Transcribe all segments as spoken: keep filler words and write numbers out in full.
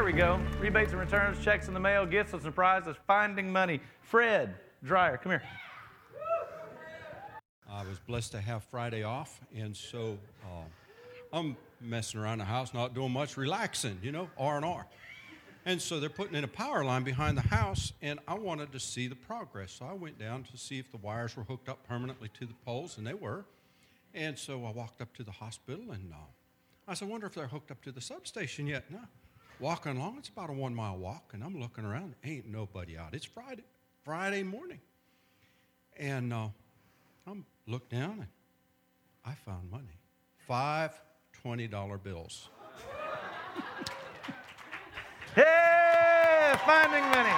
There we go. Rebates and returns, checks in the mail, gifts and surprises, finding money. Fred Dreyer, come here. I was blessed to have Friday off, and so uh, I'm messing around the house, not doing much, relaxing, you know, R and R. And so they're putting in a power line behind the house, and I wanted to see the progress. So I went down to see if the wires were hooked up permanently to the poles, and they were. And so I walked up to the hospital, and uh, I said, I wonder if they're hooked up to the substation yet. No. Walking along, it's about a one-mile walk, and I'm looking around. Ain't nobody out. It's Friday, Friday morning. And uh, I looked down, and I found money. Five twenty-dollar bills. Hey, finding money.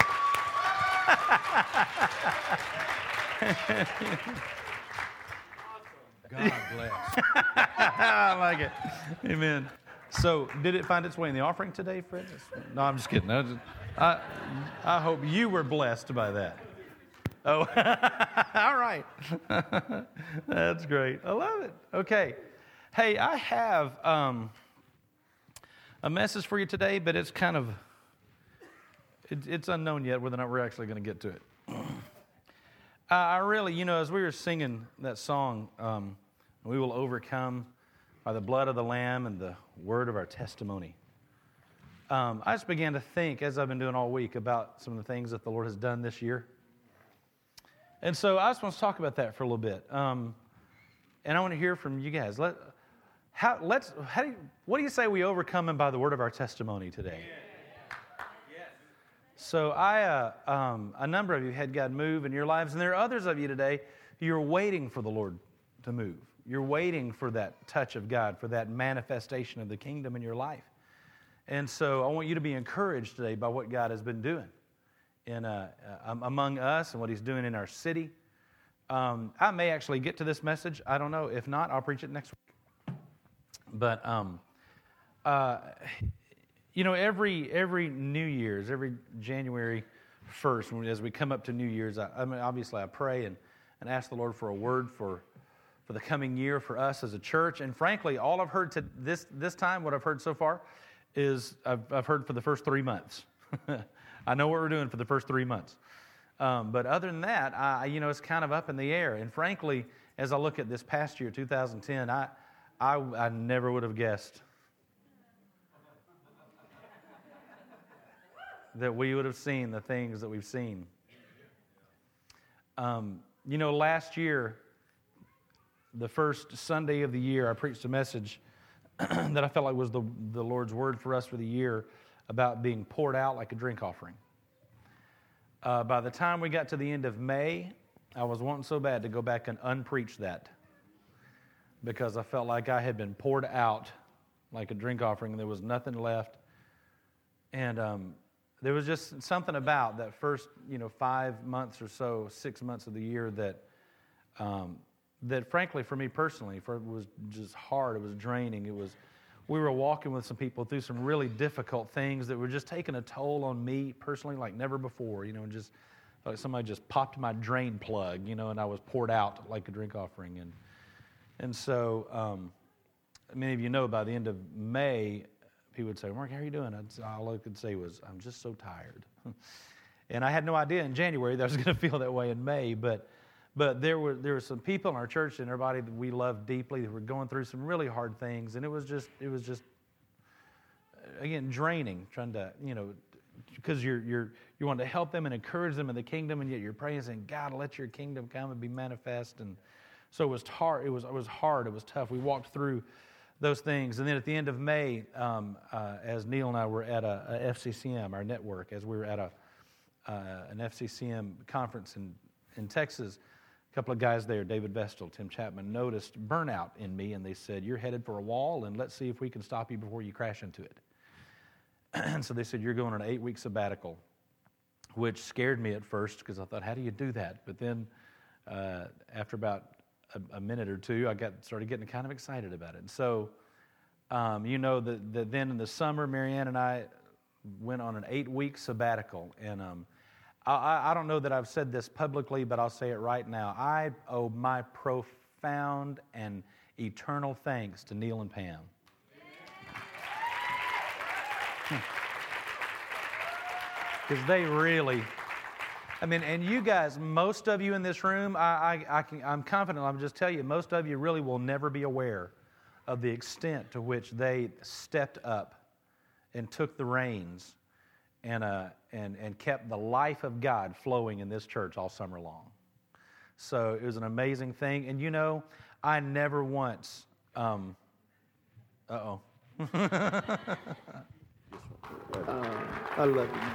God bless. I like it. Amen. So, did it find its way in the offering today, Fred? No, I'm just kidding. I, just, I, I hope you were blessed by that. Oh, all right. That's great. I love it. Okay. Hey, I have um, a message for you today, but it's kind of, it, it's unknown yet whether or not we're actually going to get to it. uh, I really, you know, as we were singing that song, um, we will overcome by the blood of the Lamb and the word of our testimony. Um, I just began to think, as I've been doing all week, about some of the things that the Lord has done this year. And so I just want to talk about that for a little bit. Um, and I want to hear from you guys. Let, how, let's, how do you, what do you say we overcome him by the word of our testimony today? So I, uh, um, a number of you had God move in your lives, and there are others of you today who are waiting for the Lord to move. You're waiting for that touch of God, for that manifestation of the kingdom in your life. And so I want you to be encouraged today by what God has been doing in uh, uh, among us and what He's doing in our city. Um, I may actually get to this message. I don't know. If not, I'll preach it next week. But, um, uh, you know, every every New Year's, every January first, as we come up to New Year's, I, I mean, obviously I pray and, and ask the Lord for a word for for the coming year for us as a church. And frankly, all I've heard to this this time, what I've heard so far, is I've, I've heard for the first three months. I know what we're doing for the first three months. Um, but other than that, I, you know, it's kind of up in the air. And frankly, as I look at this past year, two thousand ten, I, I, I never would have guessed that we would have seen the things that we've seen. Um, you know, last year, the first Sunday of the year, I preached a message that I felt like was the, the Lord's word for us for the year about being poured out like a drink offering. Uh, by the time we got to the end of May, I was wanting so bad to go back and unpreach that because I felt like I had been poured out like a drink offering and there was nothing left. And um, there was just something about that first, you know, five months or so, six months of the year that um, that frankly for me personally, for it was just hard, it was draining, it was, we were walking with some people through some really difficult things that were just taking a toll on me personally like never before, you know, and just like somebody just popped my drain plug, you know, and I was poured out like a drink offering. And and so um, many of you know by the end of May, people would say, Mark, how are you doing? I'd, all I could say was, I'm just so tired. And I had no idea in January that I was going to feel that way in May, but But there were there were some people in our church and everybody that we loved deeply that were going through some really hard things, and it was just it was just again draining trying to you know because you're you're you want to help them and encourage them in the kingdom, and yet you're praying saying, God, let your kingdom come and be manifest. And so it was hard. It was it was hard. It was tough. We walked through those things, and then at the end of May, um, uh, as Neil and I were at a, a F C C M, our network, as we were at a uh, an F C C M conference in in Texas. A couple of guys there, David Vestal, Tim Chapman, noticed burnout in me, and they said, you're headed for a wall, and let's see if we can stop you before you crash into it. And so they said, you're going on an eight-week sabbatical, which scared me at first because I thought, how do you do that? But then uh, after about a, a minute or two, I got started getting kind of excited about it. And so, um, you know, that the, then in the summer, Marianne and I went on an eight-week sabbatical, and um, I, I don't know that I've said this publicly, but I'll say it right now. I owe my profound and eternal thanks to Neil and Pam. Because they really, I mean, and you guys, most of you in this room, I, I, I can, I'm confident, I'll just tell you, most of you really will never be aware of the extent to which they stepped up and took the reins and, uh, and, and kept the life of God flowing in this church all summer long. So it was an amazing thing. And you know, I never once, um, uh-oh. uh, I love you.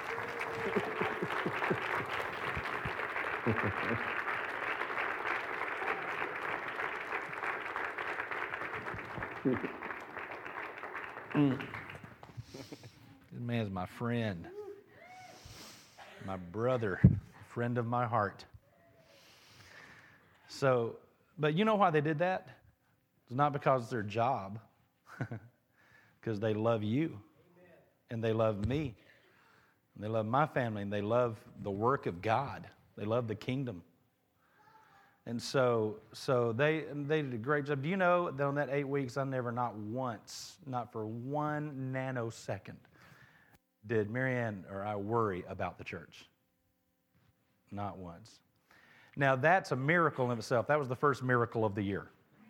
mm. This man's my friend, my brother, friend of my heart. So, but you know why they did that? It's not because it's their job, because they love you, and they love me, and they love my family, and they love the work of God. They love the kingdom. And so so they they did a great job. Do you know that on that eight weeks, I never, not once, not for one nanosecond, did Marianne or I worry about the church? Not once. Now, that's a miracle in itself. That was the first miracle of the year.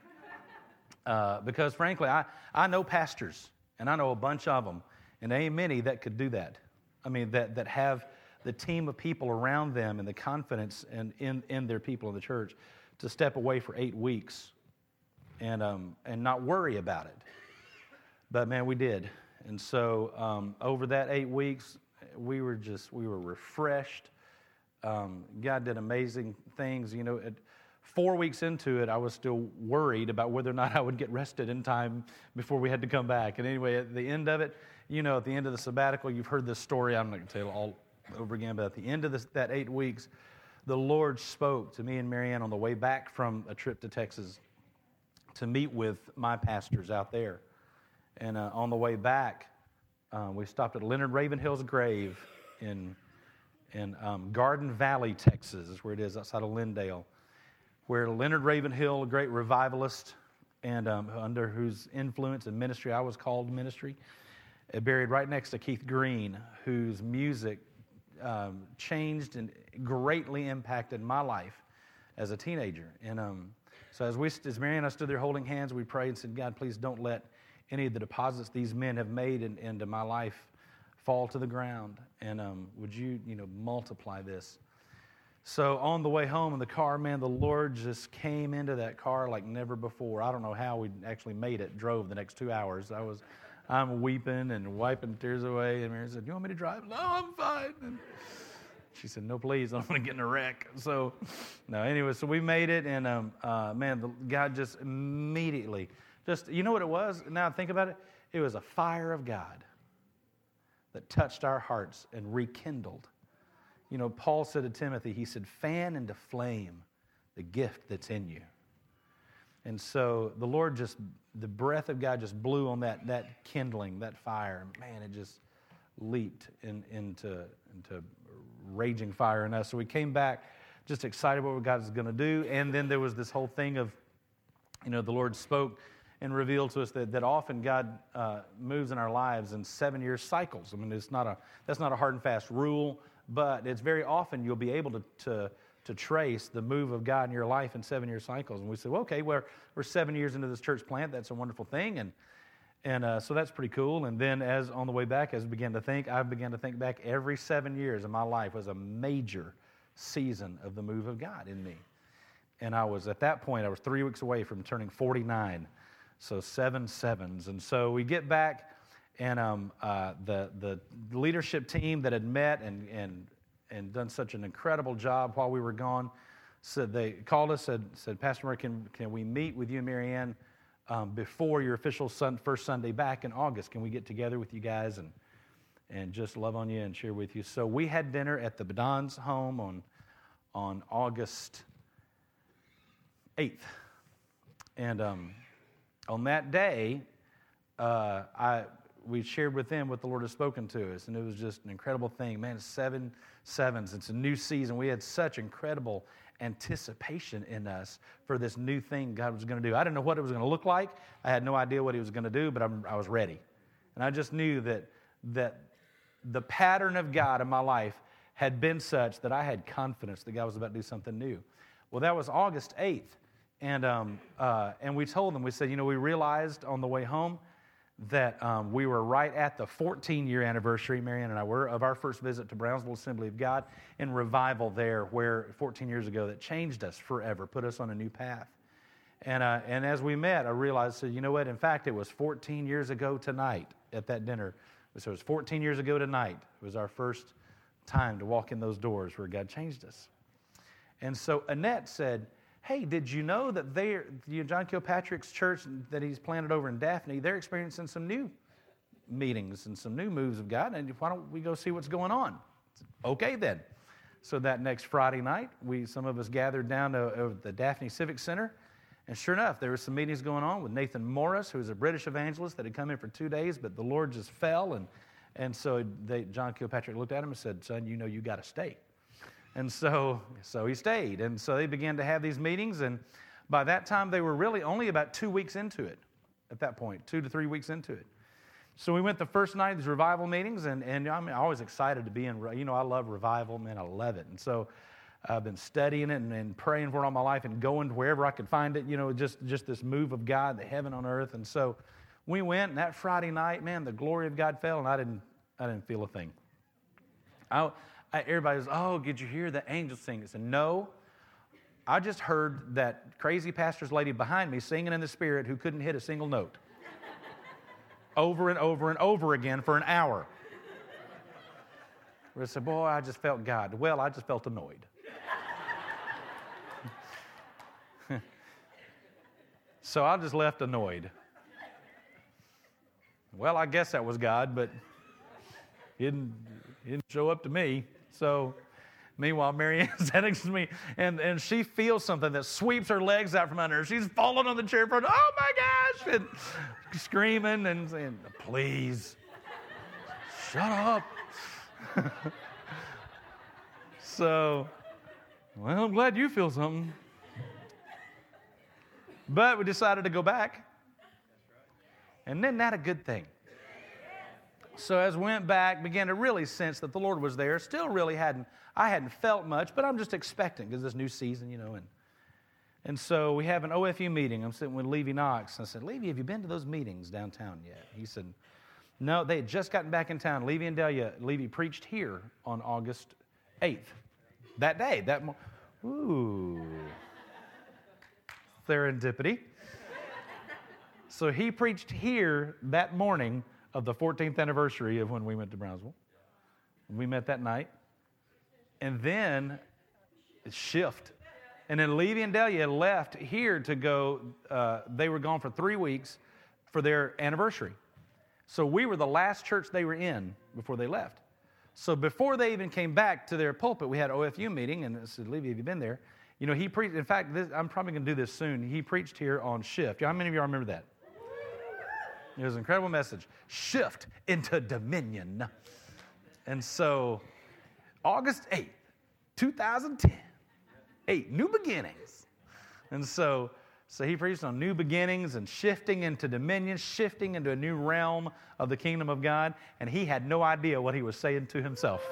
Uh, because, frankly, I, I know pastors, and I know a bunch of them, and there ain't many that could do that. I mean, that, that have the team of people around them and the confidence in, in, in their people in the church to step away for eight weeks and um, and not worry about it. But, man, we did. And so um, over that eight weeks, we were just, we were refreshed. Um, God did amazing things. You know, at four weeks into it, I was still worried about whether or not I would get rested in time before we had to come back. And anyway, at the end of it, you know, at the end of the sabbatical, you've heard this story. I'm not going to tell it all over again, but at the end of this, that eight weeks, the Lord spoke to me and Marianne on the way back from a trip to Texas to meet with my pastors out there. And uh, on the way back, uh, we stopped at Leonard Ravenhill's grave in in um, Garden Valley, Texas, is where it is, outside of Lindale, where Leonard Ravenhill, a great revivalist, and um, under whose influence and ministry I was called ministry, uh, buried right next to Keith Green, whose music um, changed and greatly impacted my life as a teenager. And um, so as we, as Mary and I stood there holding hands, we prayed and said, God, please don't let any of the deposits these men have made in, into my life fall to the ground, and um, would you, you know, multiply this? So on the way home in the car, man, the Lord just came into that car like never before. I don't know how we actually made it, drove the next two hours. I was, I'm weeping and wiping tears away, and Mary said, "You want me to drive?" "No, I'm fine." And she said, "No, please, I don't want to get in a wreck." So, no, anyway, so we made it, and um, uh, man, the, God just immediately, just, you know what it was? Now I think about it, it was a fire of God that touched our hearts and rekindled. You know, Paul said to Timothy, he said, fan into flame the gift that's in you. And so the Lord just, the breath of God just blew on that that kindling, that fire. Man, it just leaped in, into, into raging fire in us. So we came back just excited about what God was going to do. And then there was this whole thing of, you know, the Lord spoke and revealed to us that, that often God uh, moves in our lives in seven-year cycles. I mean, it's not a that's not a hard and fast rule, but it's very often you'll be able to to, to trace the move of God in your life in seven-year cycles. And we said, well, okay, we're, we're seven years into this church plant. That's a wonderful thing. And and uh, so that's pretty cool. And then as on the way back, as I began to think, I began to think back every seven years of my life was a major season of the move of God in me. And I was, at that point, I was three weeks away from turning forty-nine. So seven sevens. And so we get back, and um, uh, the the leadership team that had met and and and done such an incredible job while we were gone, said they called us, said said Pastor Murray, can can we meet with you and Marianne um, before your official sun, first Sunday back in August? Can we get together with you guys and and just love on you and share with you? So we had dinner at the Badon's home on on August eighth, and um. On that day, uh, I we shared with them what the Lord has spoken to us, and it was just an incredible thing. Man, seven sevens. It's a new season. We had such incredible anticipation in us for this new thing God was going to do. I didn't know what it was going to look like. I had no idea what He was going to do, but I'm, I was ready. And I just knew that that the pattern of God in my life had been such that I had confidence that God was about to do something new. Well, that was August eighth. And, um, uh, and we told them, we said, you know, we realized on the way home that um, we were right at the fourteen-year anniversary, Marianne and I were, of our first visit to Brownsville Assembly of God and revival there, where fourteen years ago that changed us forever, put us on a new path. And, uh, and as we met, I realized, so, you know what, in fact, it was fourteen years ago tonight at that dinner. So it was fourteen years ago tonight. It was our first time to walk in those doors where God changed us. And so Annette said, hey, did you know that they, you know, John Kilpatrick's church that he's planted over in Daphne, they're experiencing some new meetings and some new moves of God, and why don't we go see what's going on? Said, okay, then. So that next Friday night, we some of us gathered down to uh, the Daphne Civic Center, and sure enough, there were some meetings going on with Nathan Morris, who was a British evangelist that had come in for two days, but the Lord just fell, and, and so they, John Kilpatrick looked at him and said, son, you know you got to stay. And so, so he stayed. And so they began to have these meetings. And by that time, they were really only about two weeks into it at that point, two to three weeks into it. So we went the first night of these revival meetings. And, and I'm always excited to be in, you know, I love revival, man, I love it. And so I've been studying it and, and praying for it all my life and going to wherever I could find it, you know, just, just this move of God, the heaven on earth. And so we went, and that Friday night, man, the glory of God fell, and I didn't, I didn't feel a thing. I, I, everybody was, oh, did you hear the angels sing? I said, no. I just heard that crazy pastor's lady behind me singing in the Spirit who couldn't hit a single note. Over and over and over again for an hour. I said, boy, I just felt God. Well, I just felt annoyed. So I just left annoyed. Well, I guess that was God, but he didn't, he didn't show up to me. So, meanwhile, Marianne's next to me, and, and she feels something that sweeps her legs out from under her. She's falling on the chair front. Oh, my gosh! And screaming and saying, please, shut up. So, well, I'm glad you feel something. But we decided to go back. And isn't that a good thing? So as we went back, began to really sense that the Lord was there. Still really hadn't, I hadn't felt much, but I'm just expecting because this new season, you know. And, and so we have an O F U meeting. I'm sitting with Levy Knox. And I said, Levy, have you been to those meetings downtown yet? He said, no, they had just gotten back in town. Levy and Delia, Levy preached here on August eighth. That day. That mo- Ooh. Serendipity. So he preached here that morning of the fourteenth anniversary of when we went to Brownsville. We met that night. And then it shift. And then Levy and Delia left here to go, uh, they were gone for three weeks for their anniversary. So we were the last church they were in before they left. So before they even came back to their pulpit, we had an O F U meeting, and I said, Levy, have you been there? You know, he preached, in fact, this, I'm probably going to do this soon. He preached here on shift. How many of y'all remember that? It was an incredible message. Shift into dominion. And so, August eighth, twenty ten, eight, new beginnings. And so, so he preached on new beginnings and shifting into dominion, shifting into a new realm of the kingdom of God. And he had no idea what he was saying to himself.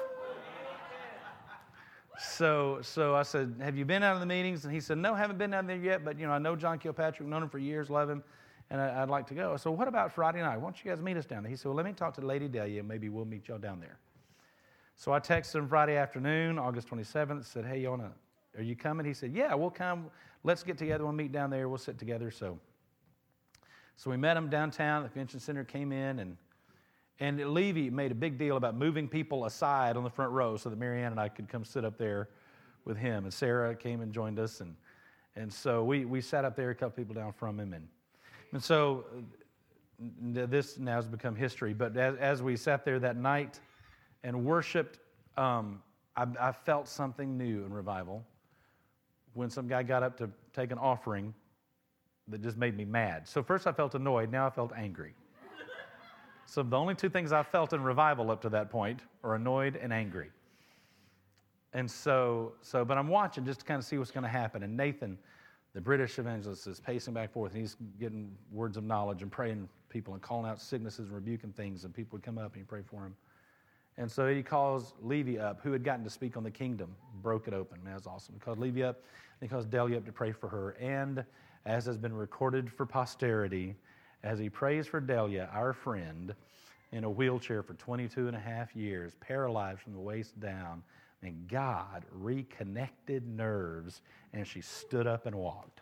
So, so I said, have you been out of the meetings? And he said, no, haven't been down there yet, but, you know, I know John Kilpatrick, known him for years, love him, and I, I'd like to go. So what about Friday night? Why don't you guys meet us down there? He said, well, let me talk to Lady Delia, and maybe we'll meet y'all down there. So I texted him Friday afternoon, August twenty-seventh, said, hey, you wanna, are you coming? He said, yeah, we'll come. Let's get together. We'll meet down there. We'll sit together. So, so we met him downtown. The convention center came in, and And Levy made a big deal about moving people aside on the front row so that Marianne and I could come sit up there with him. And Sarah came and joined us. And, and so we, we sat up there, a couple people down from him. And, and so this now has become history. But as, as we sat there that night and worshiped, um, I, I felt something new in revival. When some guy got up to take an offering that just made me mad. So first I felt annoyed. Now I felt angry. So the only two things I felt in revival up to that point are annoyed and angry. And so, so, but I'm watching just to kind of see what's going to happen. And Nathan, the British evangelist, is pacing back and forth, and he's getting words of knowledge and praying for people and calling out sicknesses and rebuking things. And people would come up and he'd pray for them. And so he calls Levy up, who had gotten to speak on the kingdom, broke it open. Man, that's awesome. He called Levy up, and he calls Delia up to pray for her. And as has been recorded for posterity, as he prays for Delia, our friend, in a wheelchair for twenty-two and a half years, paralyzed from the waist down, and God reconnected nerves, and she stood up and walked.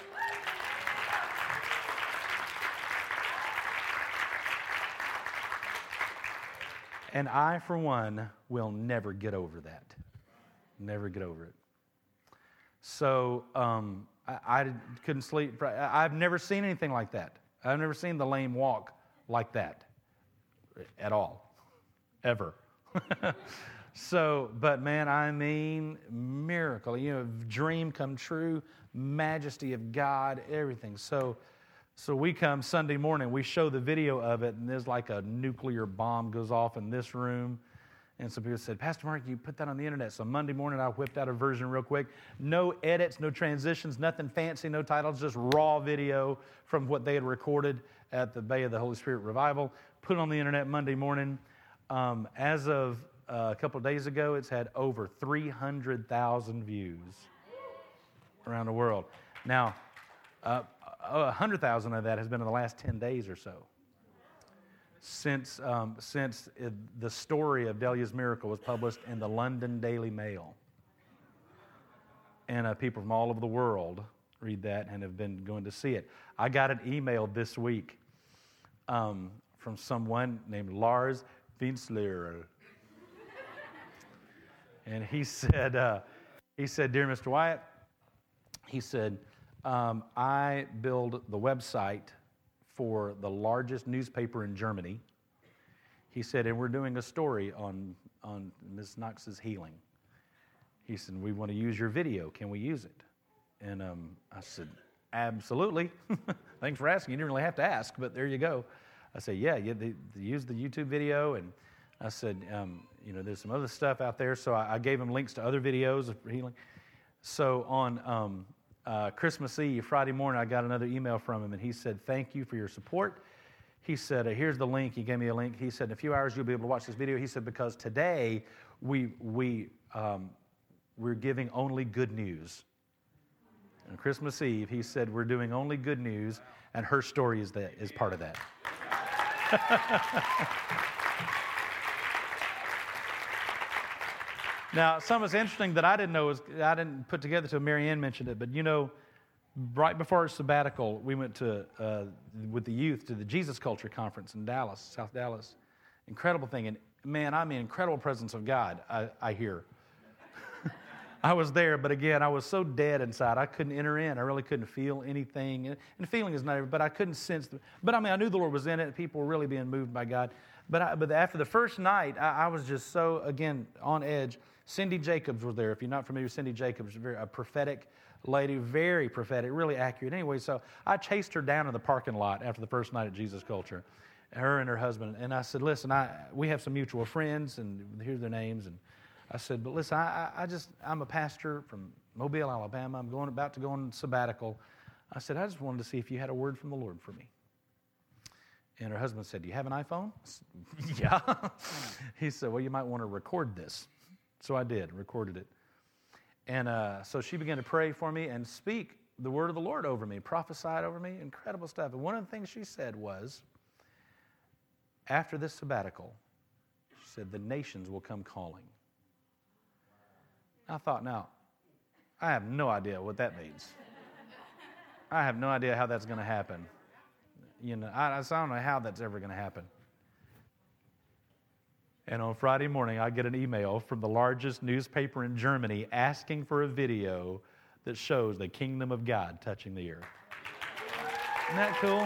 And I, for one, will never get over that. Never get over it. So um, I, I couldn't sleep. I've never seen anything like that. I've never seen the lame walk like that at all, ever. So, but man, I mean, miracle. You know, dream come true, majesty of God, everything. So, so we come Sunday morning, we show the video of it, and there's like a nuclear bomb goes off in this room. And some people said, Pastor Mark, you put that on the internet. So Monday morning, I whipped out a version real quick. No edits, no transitions, nothing fancy, no titles, just raw video from what they had recorded at the Bay of the Holy Spirit Revival. Put it on the internet Monday morning. Um, as of uh, a couple of days ago, it's had over three hundred thousand views around the world. Now, uh, one hundred thousand of that has been in the last ten days or so. Since um, since it, the story of Delia's miracle was published in the London Daily Mail. And uh, people from all over the world read that and have been going to see it. I got an email this week um, from someone named Lars Vinsler. And he said, uh, he said, Dear Mister Wyatt, he said, um, I build the website for the largest newspaper in Germany. He said, and we're doing a story on, on Miz Knox's healing. He said, we want to use your video. Can we use it? And um, I said, absolutely. Thanks for asking. You didn't really have to ask, but there you go. I said, yeah, yeah they, they use the YouTube video. And I said, um, you know, there's some other stuff out there. So I, I gave him links to other videos of healing. So on um, uh, Christmas Eve, Friday morning, I got another email from him, and he said, thank you for your support. He said, uh, here's the link. He gave me a link. He said, in a few hours, you'll be able to watch this video. He said, because today we, we, um, we're giving only good news. On Christmas Eve, he said, we're doing only good news, and her story is, that, is part of that. Now, something that's interesting that I didn't know is I didn't put together until Mary Ann mentioned it, but you know, right before our sabbatical, we went to, uh, with the youth, to the Jesus Culture Conference in Dallas, South Dallas. Incredible thing. And man, I mean, incredible presence of God, I, I hear. I was there, but again, I was so dead inside, I couldn't enter in. I really couldn't feel anything. And feeling is not, but I couldn't sense. The, but I mean, I knew the Lord was in it, and people were really being moved by God. But I, but after the first night, I, I was just so, again, on edge. Cindy Jacobs was there. If you're not familiar with Cindy Jacobs, very, a prophetic lady, very prophetic, really accurate. Anyway, so I chased her down in the parking lot after the first night at Jesus Culture, her and her husband. And I said, listen, I, we have some mutual friends, and here's their names. And I said, but listen, I, I just, I'm a pastor from Mobile, Alabama. I'm going about to go on sabbatical. I said, I just wanted to see if you had a word from the Lord for me. And her husband said, do you have an iPhone? I said, yeah. He said, well, you might want to record this. So I did, recorded it. And uh, so she began to pray for me and speak the word of the Lord over me, prophesied over me, incredible stuff. And one of the things she said was, after this sabbatical, she said, the nations will come calling. I thought, now, I have no idea what that means. I have no idea how that's going to happen. You know, I, I don't know how that's ever going to happen. And on Friday morning, I get an email from the largest newspaper in Germany asking for a video that shows the kingdom of God touching the earth. Isn't that cool?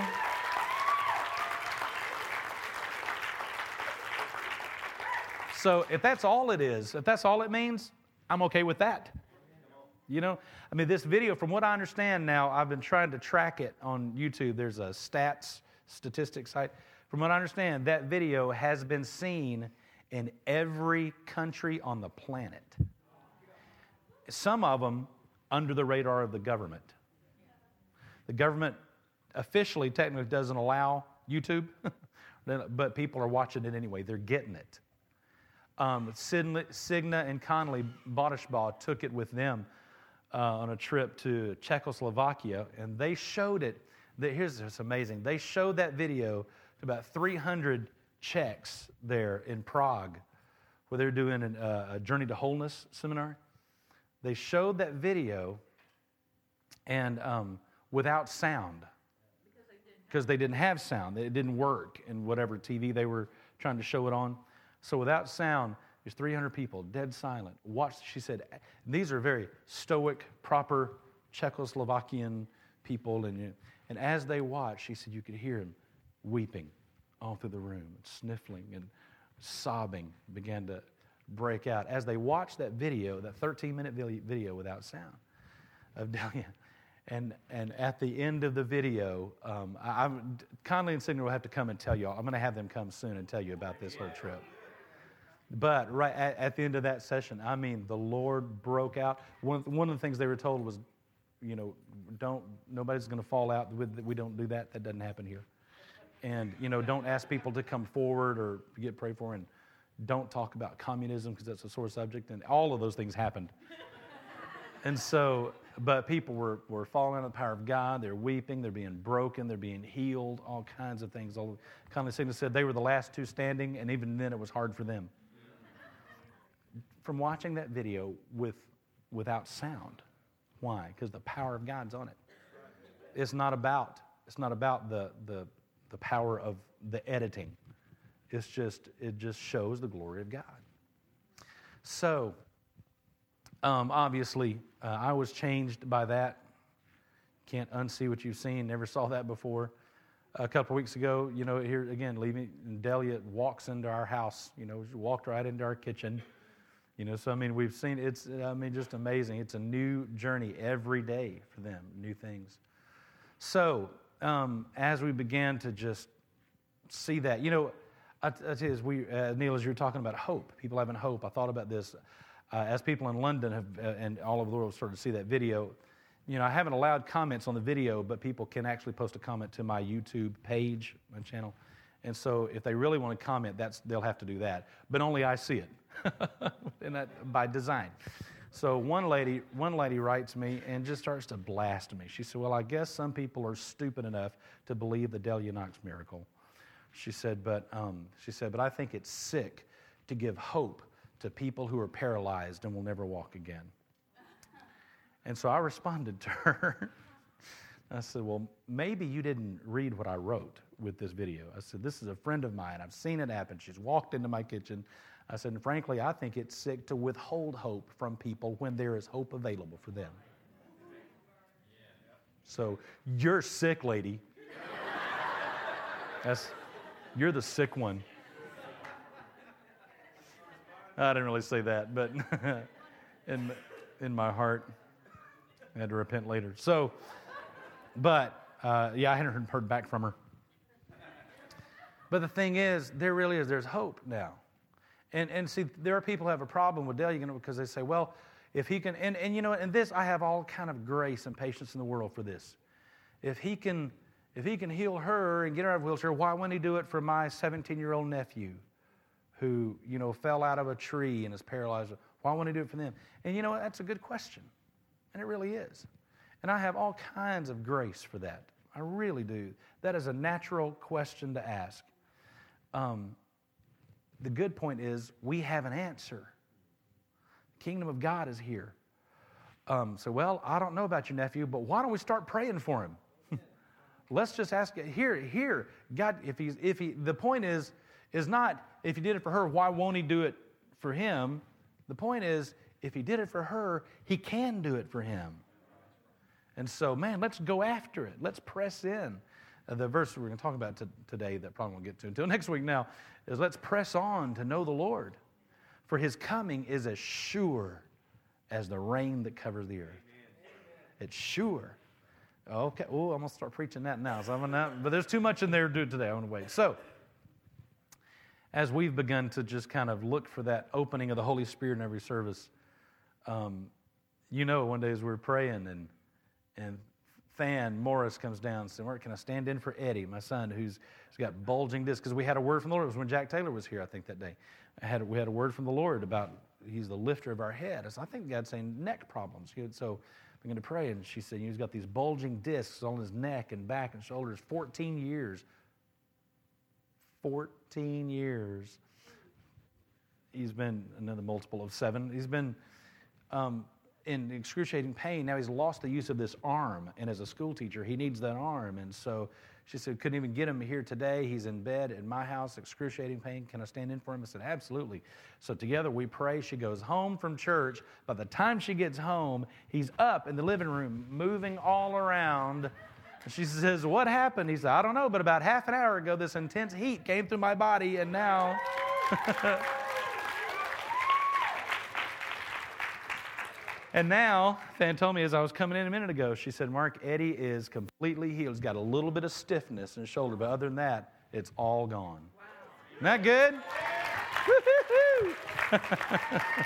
So if that's all it is, if that's all it means, I'm okay with that. You know, I mean, this video, from what I understand now, I've been trying to track it on YouTube. There's a stats, statistics site. From what I understand, that video has been seen in every country on the planet. Some of them under the radar of the government. The government officially, technically, doesn't allow YouTube, but people are watching it anyway. They're getting it. Um, Signa, Signa and Connolly Bodeschbaugh took it with them uh, on a trip to Czechoslovakia, and they showed it. That, here's what's amazing. They showed that video to about three hundred Czechs there in Prague, where they're doing an, uh, a Journey to Wholeness seminar. They showed that video and um, without sound, because they didn't have sound. It didn't work in whatever T V they were trying to show it on. So without sound, there's three hundred people, dead silent. Watch, she said, these are very stoic, proper Czechoslovakian people. And, and as they watched, she said you could hear him weeping all through the room, sniffling and sobbing began to break out as they watched that video, that thirteen-minute video without sound of Delia. And and at the end of the video, um, I, I'm, Conley and Signa will have to come and tell you all. I'm going to have them come soon and tell you about this whole trip. But right at, at the end of that session, I mean, the Lord broke out. One, one of the things they were told was, you know, don't, nobody's going to fall out. We don't do that. That doesn't happen here. And, you know, don't ask people to come forward or get prayed for, and don't talk about communism because that's a sore subject. And all of those things happened. And so, but people were, were falling under the power of God. They're weeping. They're being broken. They're being healed. All kinds of things. All, Conley Signa said they were the last two standing, and even then it was hard for them. From watching that video with without sound. Why? Because the power of God's on it. It's not about, it's not about the, the, the power of the editing. It's just, it just shows the glory of God. So, um, obviously, uh, I was changed by that. Can't unsee what you've seen. Never saw that before. A couple of weeks ago, you know, here again, leaving, and Delia walks into our house. You know, she walked right into our kitchen. You know, so I mean, we've seen, it's, I mean, just amazing. It's a new journey every day for them, new things. So, um, as we began to just see that, you know, I, I tell you, as we, uh, Neil, as you were talking about hope, people having hope, I thought about this. Uh, as people in London have, uh, and all over the world started to see that video, you know, I haven't allowed comments on the video, but people can actually post a comment to my YouTube page, my channel. And so if they really want to comment, that's, they'll have to do that. But only I see it. And that by design. So one lady, one lady writes me and just starts to blast me. She said, well, I guess some people are stupid enough to believe the Delia Knox miracle. She said, but um, she said, but I think it's sick to give hope to people who are paralyzed and will never walk again. And so I responded to her. I said, well, maybe you didn't read what I wrote with this video. I said, this is a friend of mine. I've seen it happen. She's walked into my kitchen. I said, and frankly, I think it's sick to withhold hope from people when there is hope available for them. So you're sick, lady. That's, you're the sick one. I didn't really say that, but in, in my heart, I had to repent later. So, but, uh, yeah, I hadn't heard back from her. But the thing is, there really is, there's hope now. And and see, there are people who have a problem with Delia, you know, because they say, well, if he can, and, and you know, and this, I have all kind of grace and patience in the world for this. If he can, if he can heal her and get her out of a wheelchair, why wouldn't he do it for my seventeen-year-old nephew who, you know, fell out of a tree and is paralyzed? Why wouldn't he do it for them? And you know, that's a good question. And it really is. And I have all kinds of grace for that. I really do. That is a natural question to ask. Um, The good point is we have an answer. The kingdom of God is here. Um, so, well, I don't know about your nephew, but why don't we start praying for him? Let's just ask here, here, God, if he's, if he, the point is, is not if he did it for her, why won't he do it for him? The point is, if he did it for her, he can do it for him. And so, man, let's go after it. Let's press in. Uh, the verse we're going to talk about t- today that probably won't get to until next week now is let's press on to know the Lord. For his coming is as sure as the rain that covers the earth. It's sure. Okay. Oh, I'm going to start preaching that now. So I'm gonna, but there's too much in there to do today. I want to wait. So, as we've begun to just kind of look for that opening of the Holy Spirit in every service, um, you know, one day as we were praying and and Fan Morris comes down and said, can I stand in for Eddie, my son, who's, who's got bulging discs? Because we had a word from the Lord. It was when Jack Taylor was here, I think, that day. I had, we had a word from the Lord about he's the lifter of our head. So I think God's saying neck problems. So I'm going to pray. And she said, he's got these bulging discs on his neck and back and shoulders. fourteen years. fourteen years. He's been, another multiple of seven. He's been um, in excruciating pain. Now he's lost the use of this arm. And as a school teacher, he needs that arm. And so she said, couldn't even get him here today. He's in bed in my house, excruciating pain. Can I stand in for him? I said, absolutely. So together we pray. She goes home from church. By the time she gets home, he's up in the living room, moving all around. She says, what happened? He said, I don't know, but about half an hour ago, this intense heat came through my body, and now... And now, Fan told me as I was coming in a minute ago, she said, Mark, Eddie is completely healed. He's got a little bit of stiffness in his shoulder, but other than that, it's all gone. Wow. Isn't that good? Woo-hoo-hoo.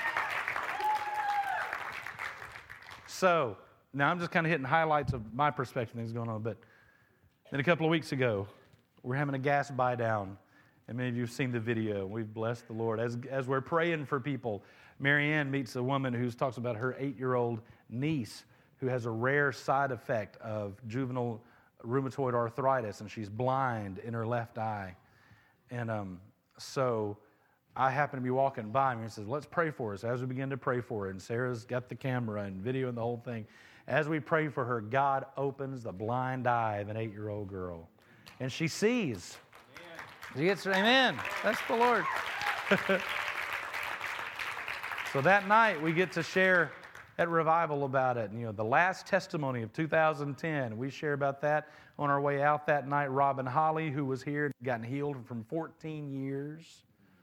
So, now I'm just kind of hitting highlights of my perspective, things going on, but then a couple of weeks ago, we're having a gas buy down, and many of you have seen the video. We've blessed the Lord. As, as we're praying for people, Mary Ann meets a woman who talks about her eight-year-old niece who has a rare side effect of juvenile rheumatoid arthritis, and she's blind in her left eye. And um, so I happen to be walking by, and he says, let's pray for her. So as we begin to pray for her, and Sarah's got the camera and video and the whole thing, as we pray for her, God opens the blind eye of an eight-year-old girl. And she sees. Amen. She gets, amen. That's the Lord. So that night, we get to share at Revival about it. And, you know, the last testimony of two thousand ten, we share about that on our way out that night. Robin Holly, who was here, gotten healed from fourteen years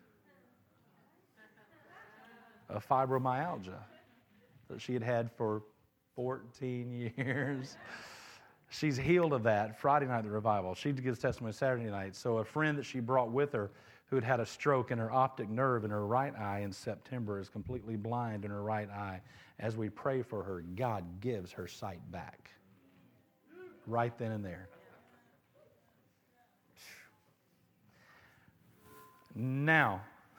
of fibromyalgia that she had had for fourteen years. She's healed of that Friday night at the Revival. She gives testimony Saturday night. So a friend that she brought with her who had had a stroke in her optic nerve in her right eye in September is completely blind in her right eye. As we pray for her, God gives her sight back. Right then and there. Now,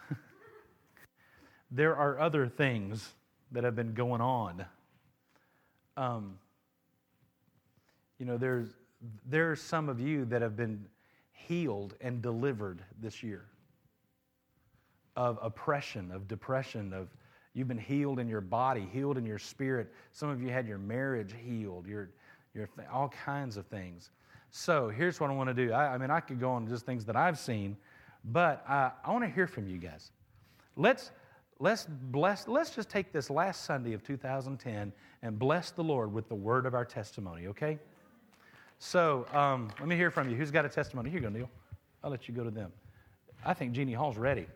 there are other things that have been going on. Um, you know, there's there's some of you that have been healed and delivered this year of oppression, of depression, of you've been healed in your body, healed in your spirit. Some of you had your marriage healed, your, your all kinds of things. So here's what I want to do. I, I mean, I could go on just things that I've seen, but uh, I want to hear from you guys. Let's let's bless. Let's just take this last Sunday of two thousand ten and bless the Lord with the word of our testimony. Okay? So um, let me hear from you. Who's got a testimony? Here you go, Neil. I'll let you go to them. I think Jeannie Hall's ready.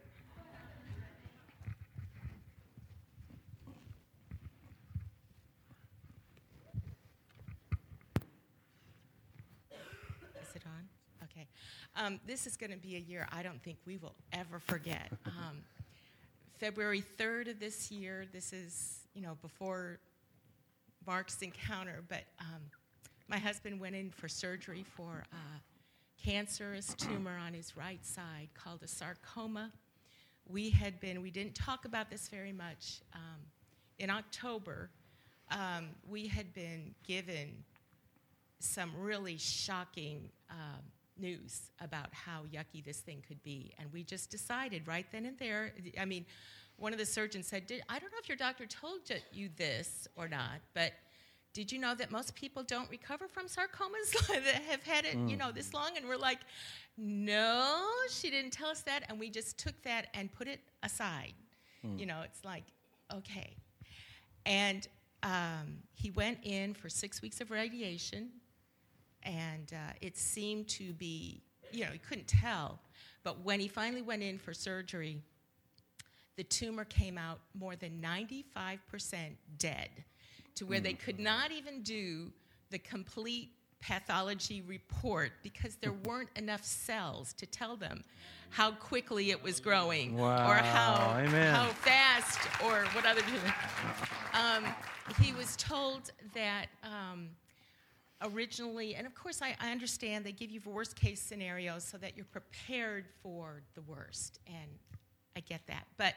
Um, this is going to be a year I don't think we will ever forget. Um, February third of this year, this is, you know, before Mark's encounter, but um, my husband went in for surgery for a cancerous tumor on his right side called a sarcoma. We had been, we didn't talk about this very much. Um, in October, um, we had been given some really shocking um, news about how yucky this thing could be. And we just decided right then and there, I mean, one of the surgeons said, did, I don't know if your doctor told you this or not, but did you know that most people don't recover from sarcomas that have had it, mm. you know, this long? And we're like, no, she didn't tell us that. And we just took that and put it aside. Mm. You know, it's like, okay. And um, he went in for six weeks of radiation. And uh, it seemed to be, you know, he couldn't tell. But when he finally went in for surgery, the tumor came out more than ninety-five percent dead, to where mm. they could not even do the complete pathology report because there weren't enough cells to tell them how quickly it was growing, wow. or how Amen. how fast, or what other. Um, he was told that. Um, Originally, and of course I, I understand they give you worst case scenarios so that you're prepared for the worst. And I get that. But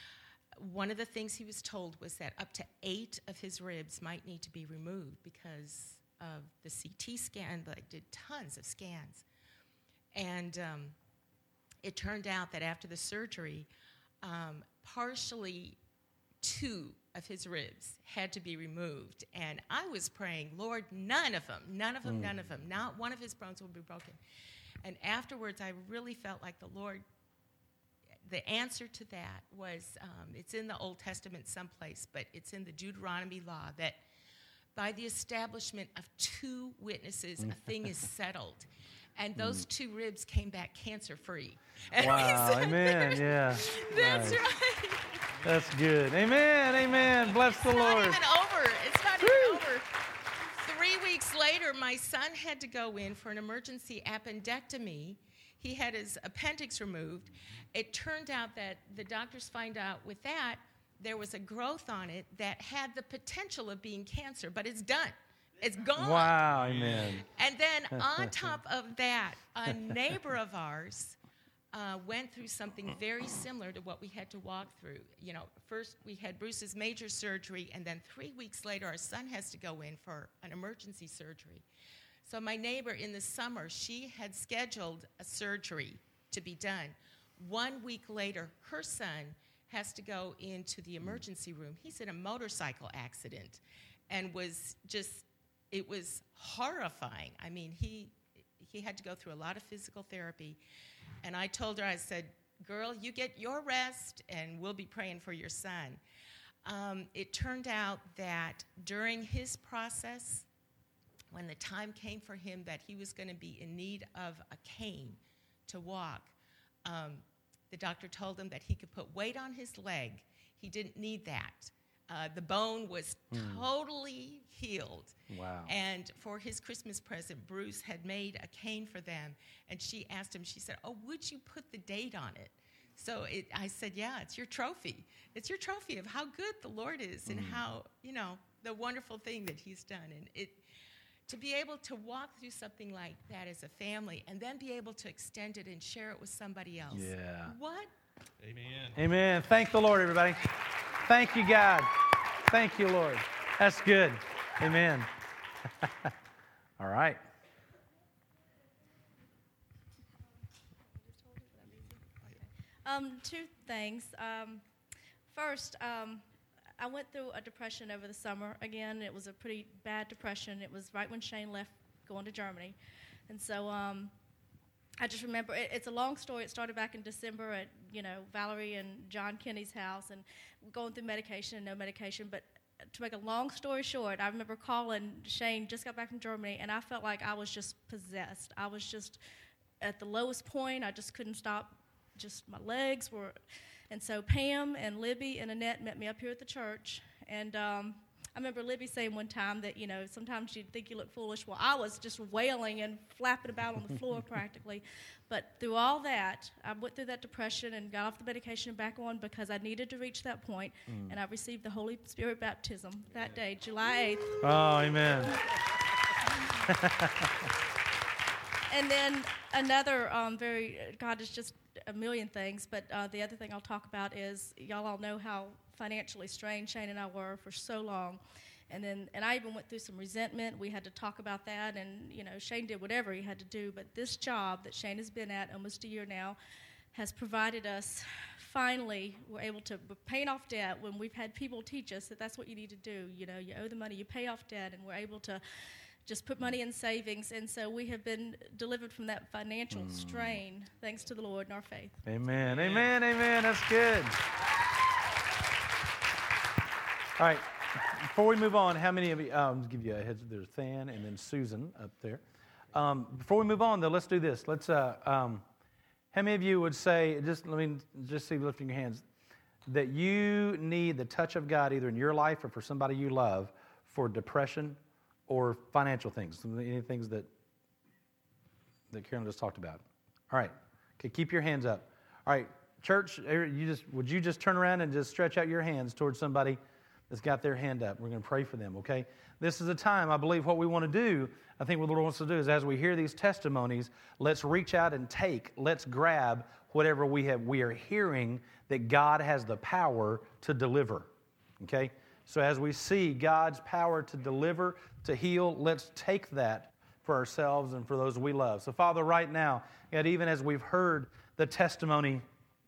one of the things he was told was that up to eight of his ribs might need to be removed because of the C T scan. They did tons of scans. And um, it turned out that after the surgery, um, partially two of his ribs had to be removed. And I was praying, Lord, none of them, none of them, mm. none of them, not one of his bones will be broken. And afterwards, I really felt like the Lord, the answer to that was, um, it's in the Old Testament someplace, but it's in the Deuteronomy law that by the establishment of two witnesses, a thing is settled. And those two ribs came back cancer-free. And wow, amen, yeah. That's nice. right. That's good. Amen, amen. Bless it's the Lord. It's not even over. It's not Woo. even over. Three weeks later, my son had to go in for an emergency appendectomy. He had his appendix removed. It turned out that the doctors find out with that, there was a growth on it that had the potential of being cancer, but it's done. It's gone. Wow, amen. And then on top of that, a neighbor of ours uh, went through something very similar to what we had to walk through. You know, first we had Bruce's major surgery, and then three weeks later, our son has to go in for an emergency surgery. So my neighbor in the summer, she had scheduled a surgery to be done. One week later, her son has to go into the emergency room. He's in a motorcycle accident and was just, it was horrifying. I mean, he he had to go through a lot of physical therapy. And I told her, I said, girl, you get your rest, and we'll be praying for your son. Um, it turned out that during his process, when the time came for him that he was going to be in need of a cane to walk, um, the doctor told him that he could put weight on his leg. He didn't need that. Uh, the bone was mm. totally healed. Wow. And for his Christmas present, Bruce had made a cane for them. And she asked him, she said, oh, would you put the date on it? So it, I said, yeah, it's your trophy. It's your trophy of how good the Lord is mm. and how, you know, the wonderful thing that he's done. And it, to be able to walk through something like that as a family and then be able to extend it and share it with somebody else. Yeah. What? Amen. Amen. Thank the Lord, everybody. Thank you, God. Thank you, Lord. That's good. Amen. All right. Um, two things. Um, first, um, I went through a depression over the summer. Again, it was a pretty bad depression. It was right when Shane left going to Germany. And so um, I just remember, it, it's a long story. It started back in December at, you know, Valerie and John Kenny's house and going through medication and no medication. But to make a long story short, I remember calling Shane, just got back from Germany, and I felt like I was just possessed. I was just at the lowest point. I just couldn't stop. Just my legs were... And so Pam and Libby and Annette met me up here at the church. And um, I remember Libby saying one time that, you know, sometimes you'd think you look foolish. Well, I was just wailing and flapping about on the floor practically. But through all that, I went through that depression and got off the medication and back on because I needed to reach that point. Mm. And I received the Holy Spirit baptism that day, July eighth. Oh, amen. And then another um, very, God is just a million things, but uh, the other thing I'll talk about is, y'all all know how financially strained Shane and I were for so long. And then, and I even went through some resentment. We had to talk about that, and, you know, Shane did whatever he had to do, but this job that Shane has been at almost a year now has provided us, finally, we're able to pay off debt when we've had people teach us that that's what you need to do. You know, you owe the money, you pay off debt, and we're able to just put money in savings. And so we have been delivered from that financial mm. strain, thanks to the Lord and our faith. Amen, amen, amen. That's good. All right, before we move on, how many of you, um, give you a heads up, there's Than and then Susan up there. Um, before we move on, though, let's do this. Let's, uh, um, how many of you would say, just let me just see you lifting your hands, that you need the touch of God either in your life or for somebody you love for depression or financial things, any things that that Carolyn just talked about. All right. Okay, keep your hands up. All right, church, you just would you just turn around and just stretch out your hands towards somebody that's got their hand up. We're going to pray for them, okay? This is a time, I believe what we want to do, I think what the Lord wants to do is as we hear these testimonies, let's reach out and take, let's grab whatever we have, we are hearing that God has the power to deliver. Okay? So as we see God's power to deliver, to heal, let's take that for ourselves and for those we love. So Father, right now, and even as we've heard the testimony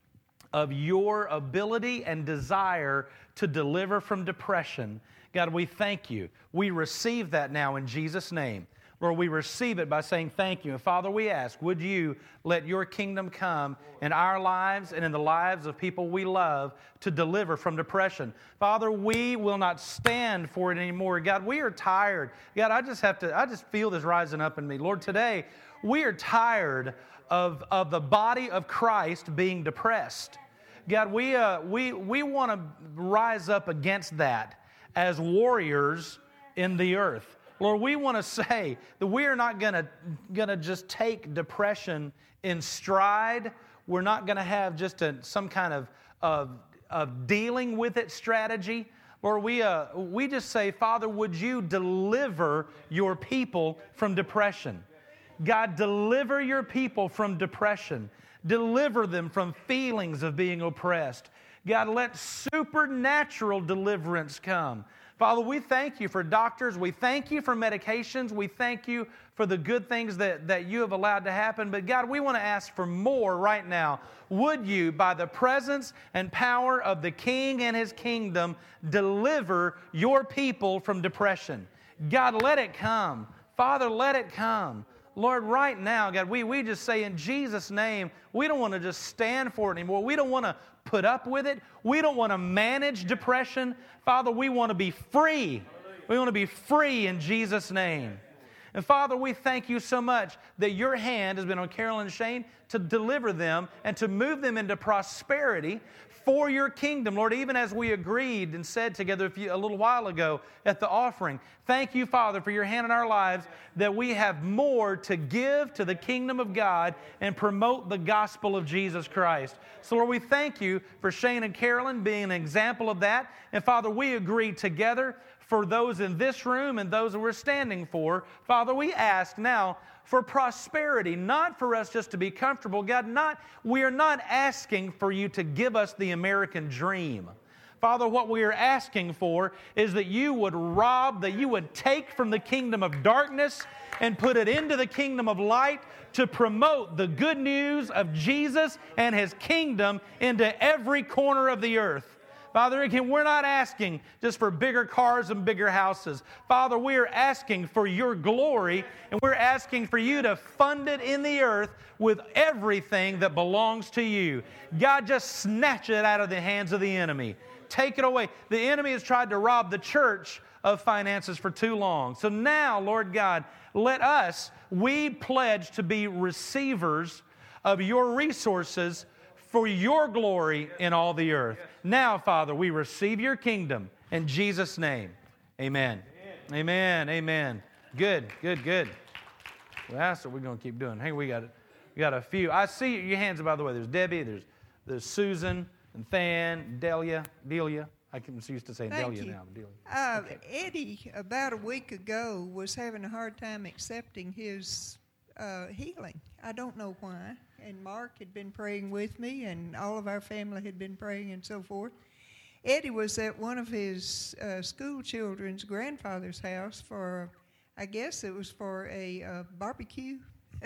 of your ability and desire to deliver from depression, God, we thank you. We receive that now in Jesus' name. Lord, we receive it by saying thank you. And Father, we ask, would you let your kingdom come in our lives and in the lives of people we love to deliver from depression. Father, we will not stand for it anymore. God, we are tired. God, I just have to, I just feel this rising up in me. Lord, today, we are tired of, of the body of Christ being depressed. God, we, uh, we, we want to rise up against that as warriors in the earth. Lord, we want to say that we are not going to going to just take depression in stride. We're not going to have just a, some kind of, of, of dealing with it strategy. Lord, we, uh, we just say, Father, would you deliver your people from depression? God, deliver your people from depression. Deliver them from feelings of being oppressed. God, let supernatural deliverance come. Father, we thank you for doctors. We thank you for medications. We thank you for the good things that, that you have allowed to happen. But God, we want to ask for more right now. Would you, by the presence and power of the King and His kingdom, deliver your people from depression? God, let it come. Father, let it come. Lord, right now, God, we, we just say in Jesus' name, we don't want to just stand for it anymore. We don't want to put up with it. We don't want to manage depression. Father, we want to be free. We want to be free in Jesus' name. And Father, we thank you so much that your hand has been on Carol and Shane to deliver them and to move them into prosperity for your kingdom. Lord, even as we agreed and said together a, few, a little while ago at the offering, thank you, Father, for your hand in our lives that we have more to give to the kingdom of God and promote the gospel of Jesus Christ. So, Lord, we thank you for Shane and Carolyn being an example of that. And, Father, we agree together for those in this room and those that we're standing for. Father, we ask now for prosperity, not for us just to be comfortable. God, not, we are not asking for you to give us the American dream. Father, what we are asking for is that you would rob, that you would take from the kingdom of darkness and put it into the kingdom of light to promote the good news of Jesus and His kingdom into every corner of the earth. Father, again, we're not asking just for bigger cars and bigger houses. Father, we are asking for your glory, and we're asking for you to fund it in the earth with everything that belongs to you. God, just snatch it out of the hands of the enemy. Take it away. The enemy has tried to rob the church of finances for too long. So now, Lord God, let us, we pledge to be receivers of your resources for your glory in all the earth. Now, Father, we receive your kingdom in Jesus' name. Amen. Amen. Amen. Amen. Good, good, good. Well, that's what we're going to keep doing. Hey, we got we got a few. I see your hands, by the way. There's Debbie, there's there's Susan, and Than, Delia, Delia. I can used to say Thank Delia you. now. Delia. Uh, Okay. Eddie, about a week ago, was having a hard time accepting his uh, healing. I don't know why. And Mark had been praying with me, and all of our family had been praying and so forth. Eddie was at one of his uh, school children's grandfather's house for, I guess it was for a uh, barbecue.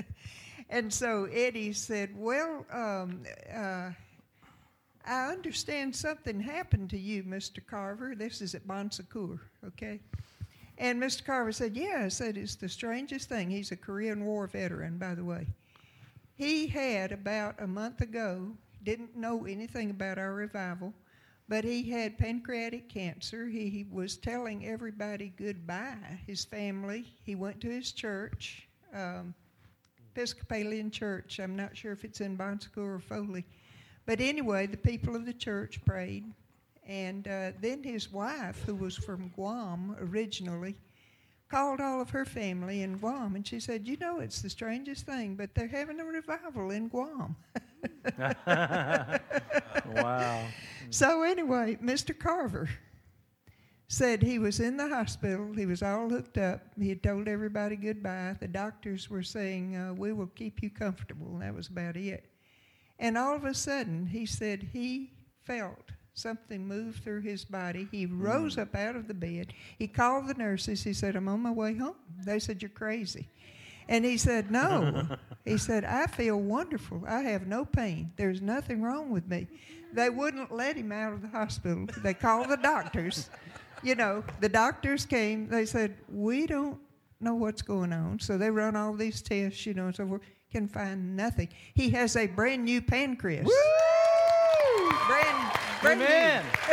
And so Eddie said, well, um, uh, I understand something happened to you, Mister Carver. This is at Bon Secours, okay? And Mister Carver said, yeah. I said, it's the strangest thing. He's a Korean War veteran, by the way. He had about a month ago, didn't know anything about our revival, but he had pancreatic cancer. He, he was telling everybody goodbye, his family. He went to his church, um, Episcopalian church. I'm not sure if it's in Bon Secours or Foley. But anyway, the people of the church prayed. And uh, then his wife, who was from Guam originally, called all of her family in Guam, and she said, you know, it's the strangest thing, but they're having a revival in Guam. Wow. So anyway, Mister Carver said he was in the hospital. He was all hooked up. He had told everybody goodbye. The doctors were saying, uh, we will keep you comfortable, and that was about it. And all of a sudden, he said he felt something move through his body. He rose mm. up out of the bed. He called the nurses. He said, I'm on my way home. They said, you're crazy. And he said, no. He said, I feel wonderful. I have no pain. There's nothing wrong with me. They wouldn't let him out of the hospital. They called the doctors. You know, the doctors came. They said, we don't know what's going on. So they run all these tests, you know, and so forth. Can find nothing. He has a brand new pancreas. Woo! Brand, brand Amen. new.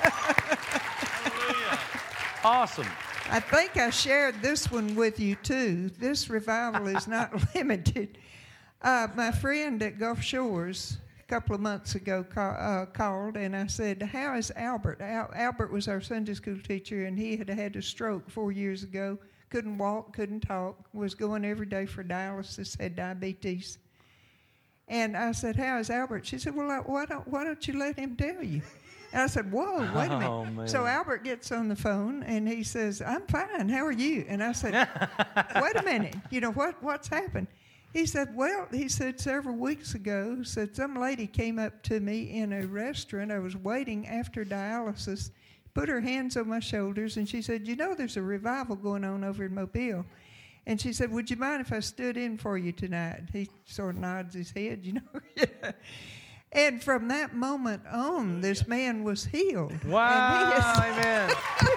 Awesome. I think I shared this one with you too. This revival is not limited. Uh, my friend at Gulf Shores a couple of months ago call, uh, called, and I said, how is Albert? Al- Albert was our Sunday school teacher, and he had had a stroke four years ago. Couldn't walk, couldn't talk, was going every day for dialysis, had diabetes. And I said, how is Albert? She said, well, why don't, why don't you let him tell you? And I said, whoa, wait a minute. Oh, man. So Albert gets on the phone, and he says, I'm fine, how are you? And I said, wait a minute, you know, what what's happened? He said, well, he said, several weeks ago, said some lady came up to me in a restaurant. I was waiting after dialysis, put her hands on my shoulders, and she said, you know, there's a revival going on over in Mobile. And she said, would you mind if I stood in for you tonight? He sort of nods his head, you know. And from that moment on, this man was healed. Wow, is, amen.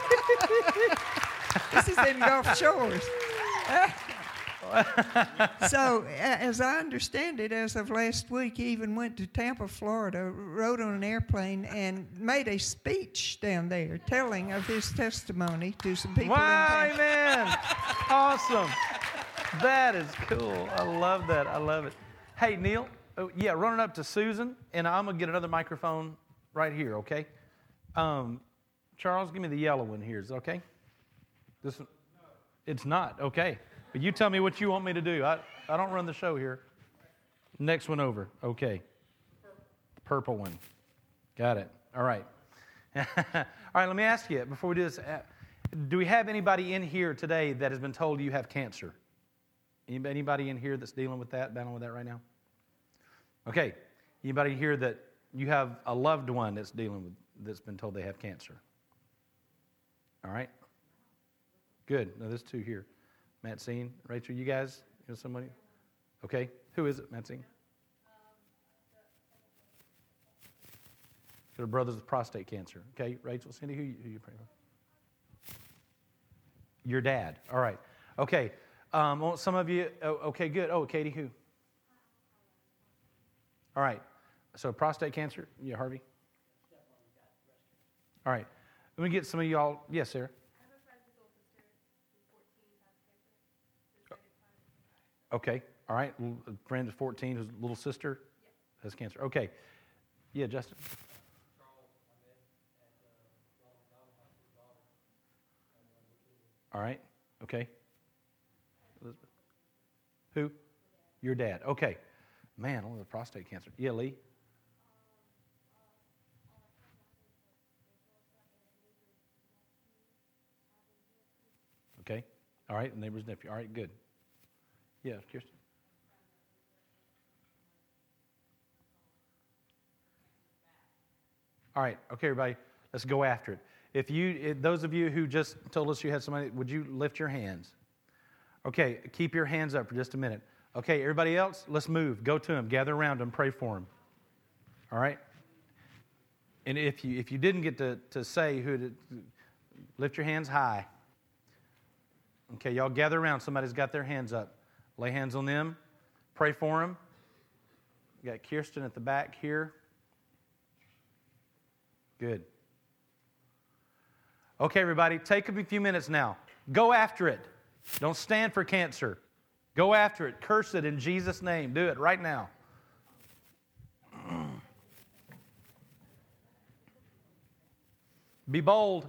This is in Gulf Shores. So, as I understand it, as of last week, he even went to Tampa, Florida, rode on an airplane, and made a speech down there telling of his testimony to some people Wow, in Tampa. amen. Awesome. That is cool. I love that. I love it. Hey, Neil, oh, yeah, run it up to Susan, and I'm going to get another microphone right here, okay? Um, Charles, give me the yellow one here. Is it okay? This one? It's not. Okay. But you tell me what you want me to do. I, I don't run the show here. Next one over. Okay. Purple one. Got it. All right. All right, let me ask you, before we do this, uh, do we have anybody in here today that has been told you have cancer? Anybody in here that's dealing with that, battling with that right now? Okay. Anybody here that you have a loved one that's dealing with, that's been told they have cancer? All right. Good. Now, there's two here. Maxine, Rachel, you guys, you know somebody? Okay. Who is it, Maxine? Her brother's with prostate cancer. Okay, Rachel, Cindy, who, who you praying for? Your dad. All right. Okay. Um, well, some of you, oh, okay, good. Oh, Katie, who? All right. So prostate cancer. Yeah, Harvey? All right. Let me get some of y'all. Yes, Sarah? Okay, all right. A friend is fourteen, whose little sister has cancer. Okay. Yeah, Justin. All right. Okay. Elizabeth. Who? Your dad. Okay. Man, only the prostate cancer. Yeah, Lee. Okay. All right. Neighbor's nephew. All right. Good. Yeah, Kirsten. All right, okay, everybody, let's go after it. If you, if those of you who just told us you had somebody, would you lift your hands? Okay, keep your hands up for just a minute. Okay, everybody else, let's move. Go to them, gather around them, pray for them. All right. And if you if you didn't get to to say who, to, lift your hands high. Okay, y'all gather around. Somebody's got their hands up. Lay hands on them. Pray for them. We got Kirsten at the back here. Good. Okay, everybody, take a few minutes now. Go after it. Don't stand for cancer. Go after it. Curse it in Jesus' name. Do it right now. Be bold.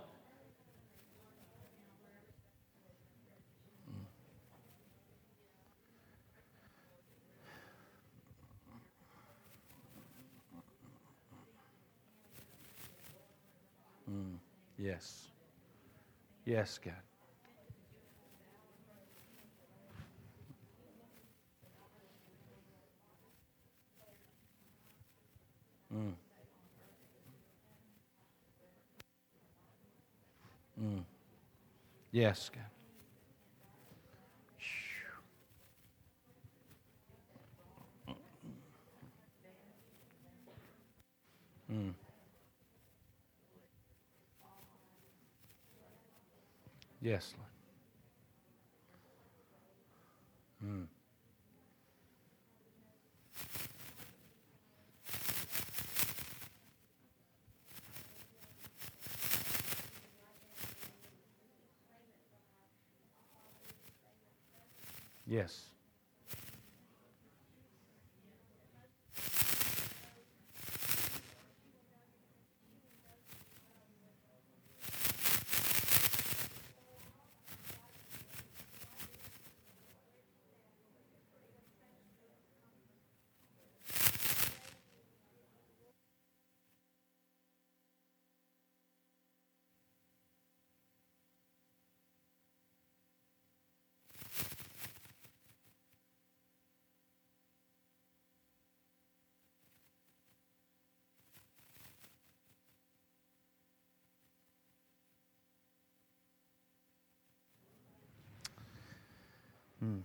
Mm, yes. Yes, God. Yes, God. Mm. Yes, Lord. Mm. Yes. Mm.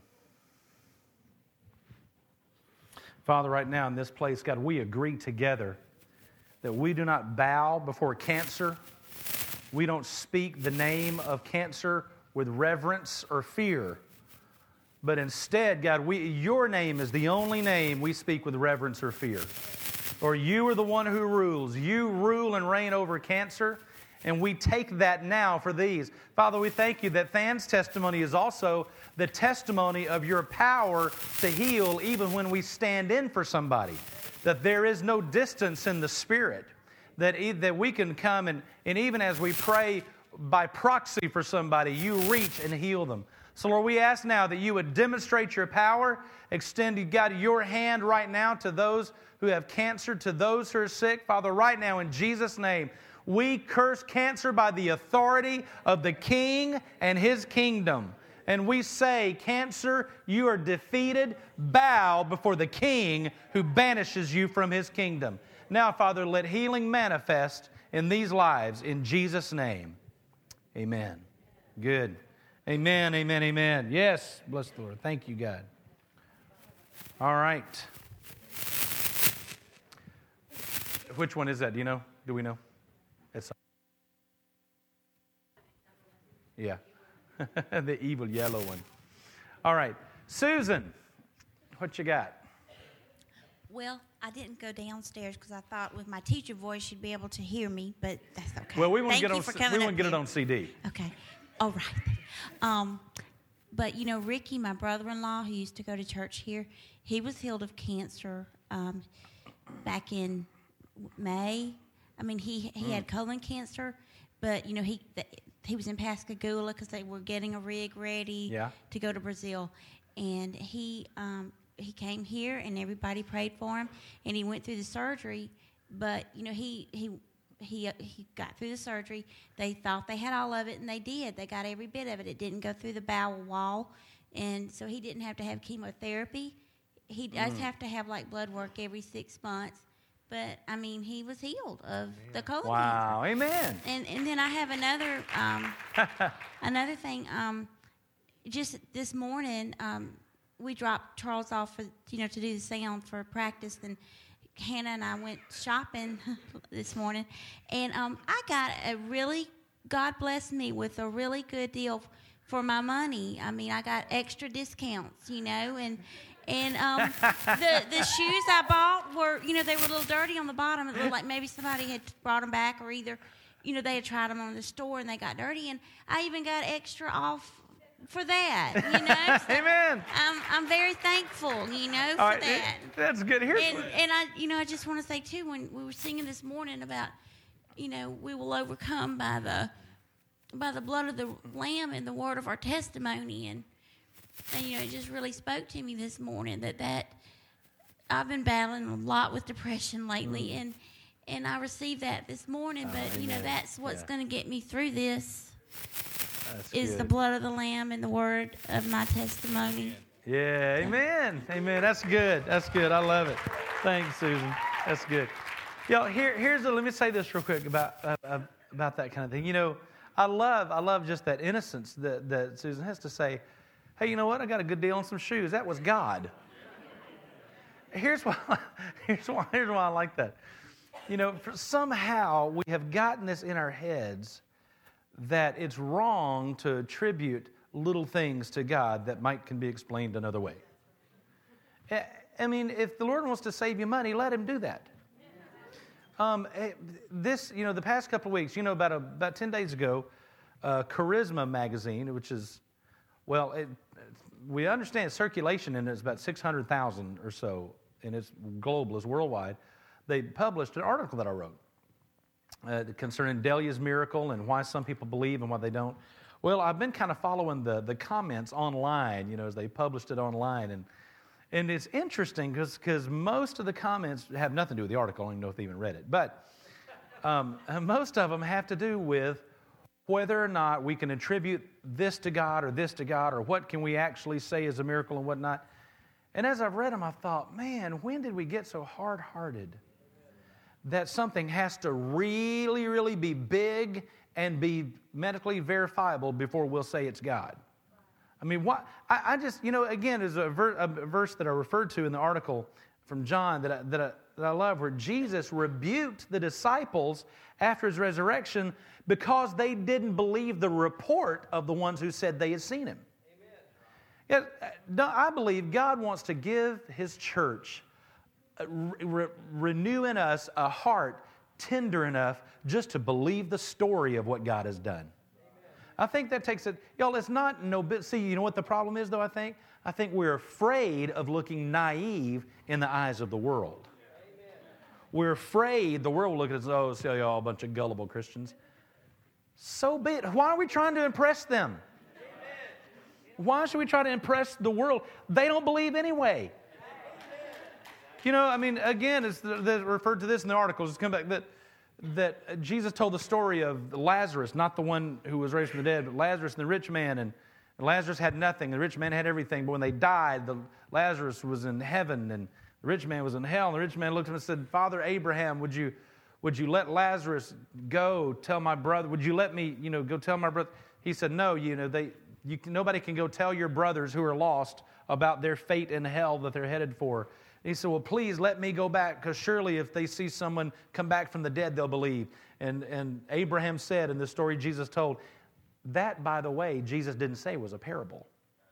Father, right now in this place, God, we agree together that we do not bow before cancer. We don't speak the name of cancer with reverence or fear. But instead, God, we, your name is the only name we speak with reverence or fear. Or you are the one who rules. You rule and reign over cancer, and we take that now for these. Father, we thank you that Than's testimony is also the testimony of your power to heal even when we stand in for somebody. That there is no distance in the Spirit. That, e- that we can come and, and even as we pray by proxy for somebody, you reach and heal them. So, Lord, we ask now that you would demonstrate your power, extend, God, your hand right now to those who have cancer, to those who are sick. Father, right now, in Jesus' name, we curse cancer by the authority of the King and His kingdom. And we say, cancer, you are defeated. Bow before the King who banishes you from His kingdom. Now, Father, let healing manifest in these lives in Jesus' name. Amen. Good. Amen, amen, amen. Yes, bless the Lord. Thank you, God. All right. Which one is that? Do you know? Do we know? It's yeah. The evil yellow one. All right. Susan, what you got? Well, I didn't go downstairs because I thought with my teacher voice you'd be able to hear me, but that's okay. Well, we want to Thank get you on for we coming want to up get it here. on C D. Okay. All right. Um, but, you know, Ricky, my brother-in-law, who used to go to church here, he was healed of cancer um, back in May. I mean, he, he Mm. had colon cancer, but, you know, he the, he was in Pascagoula because they were getting a rig ready Yeah. to go to Brazil. And he um, he came here, and everybody prayed for him, and he went through the surgery. But, you know, he he he uh, he got through the surgery. They thought they had all of it, and they did. They got every bit of it. It didn't go through the bowel wall, and so he didn't have to have chemotherapy. He does Mm. have to have, like, blood work every six months. But, I mean, he was healed of the colon cancer. Wow, amen. And and then I have another um, another thing. Um, just this morning, um, we dropped Charles off for you know to do the sound for practice, and Hannah and I went shopping this morning, and um, I got a really God blessed me with a really good deal f- for my money. I mean, I got extra discounts, you know, and. And um, the the shoes I bought were, you know, they were a little dirty on the bottom. It looked like maybe somebody had brought them back, or either, you know, they had tried them on the store and they got dirty. And I even got extra off for that, you know. So Amen. I'm I'm very thankful, you know, for All right, that. that's good. Here's And and I, you know, I just want to say too, when we were singing this morning about, you know, we will overcome by the by the blood of the Lamb and the word of our testimony, and. And, you know, it just really spoke to me this morning that, that I've been battling a lot with depression lately, mm. and and I received that this morning. But, oh, you know, that's what's yeah. going to get me through this That's is good. the blood of the Lamb and the word of my testimony. Yeah, amen. Amen. That's good. That's good. I love it. Thanks, Susan. That's good. Y'all, here, here's a, let me say this real quick about uh, about that kind of thing. You know, I love, I love just that innocence that, that Susan has to say, hey, you know what? I got a good deal on some shoes. That was God. Here's why, here's why, here's why I like that. You know, for somehow we have gotten this in our heads that it's wrong to attribute little things to God that might can be explained another way. I mean, if the Lord wants to save you money, let Him do that. Um, this, you know, the past couple of weeks, you know, about a, about ten days ago, uh, Charisma magazine, which is, well, it, we understand circulation in it is about six hundred thousand or so, and it's global, it's worldwide. They published an article that I wrote uh, concerning Delia's miracle and why some people believe and why they don't. Well, I've been kind of following the, the comments online, you know, as they published it online, and And it's interesting because most of the comments have nothing to do with the article. I don't even know if they even read it. But um, most of them have to do with whether or not we can attribute this to God or this to God, or what can we actually say is a miracle and whatnot. And as I've read them, I've thought, man, when did we get so hard-hearted that something has to really, really be big and be medically verifiable before we'll say it's God? I mean, what, I, I just, you know, again, there's a, ver, a verse that I referred to in the article from John that I, that, I, that I love, where Jesus rebuked the disciples after His resurrection because they didn't believe the report of the ones who said they had seen Him. Amen. Yeah, I believe God wants to give His church, re, renew in us a heart tender enough just to believe the story of what God has done. I think that takes it, y'all, it's not no bit. See, you know what the problem is, though, I think? I think we're afraid of looking naive in the eyes of the world. Amen. We're afraid the world will look at us, oh, see y'all, a bunch of gullible Christians. So be it. Why are we trying to impress them? Amen. Why should we try to impress the world? They don't believe anyway. Amen. You know, I mean, again, it's the, the, referred to this in the articles. It's come back that that Jesus told the story of Lazarus, not the one who was raised from the dead, but Lazarus and the rich man. And Lazarus had nothing. The rich man had everything. But when they died, the, Lazarus was in heaven and the rich man was in hell. And the rich man looked at him and said, Father Abraham, would you would you let Lazarus go tell my brother? Would you let me, you know, go tell my brother? He said, no, you know, they you can, nobody can go tell your brothers who are lost about their fate in hell that they're headed for. And he said, well, please let me go back, because surely if they see someone come back from the dead, they'll believe. And, and Abraham said in the story Jesus told, that, by the way, Jesus didn't say was a parable.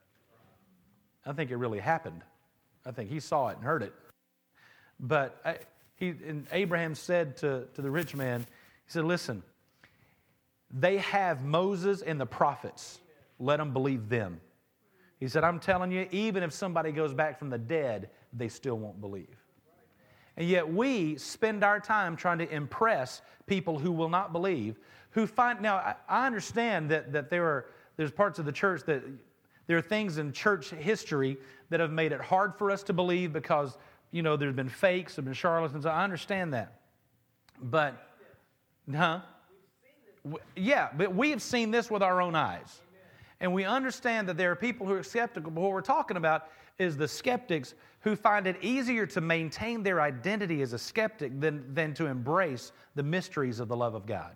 I think it really happened. I think he saw it and heard it. But I, he, and Abraham said to, to the rich man, he said, listen, they have Moses and the prophets. Let them believe them. He said, I'm telling you, even if somebody goes back from the dead, they still won't believe. And yet we spend our time trying to impress people who will not believe, who find, now I, I understand that, that there are, there's parts of the church that, there are things in church history that have made it hard for us to believe because, you know, there's been fakes, there's been charlatans. I understand that. But, huh? Yeah, but we have seen this with our own eyes. And we understand that there are people who are skeptical, but what we're talking about is the skeptics who find it easier to maintain their identity as a skeptic than, than to embrace the mysteries of the love of God.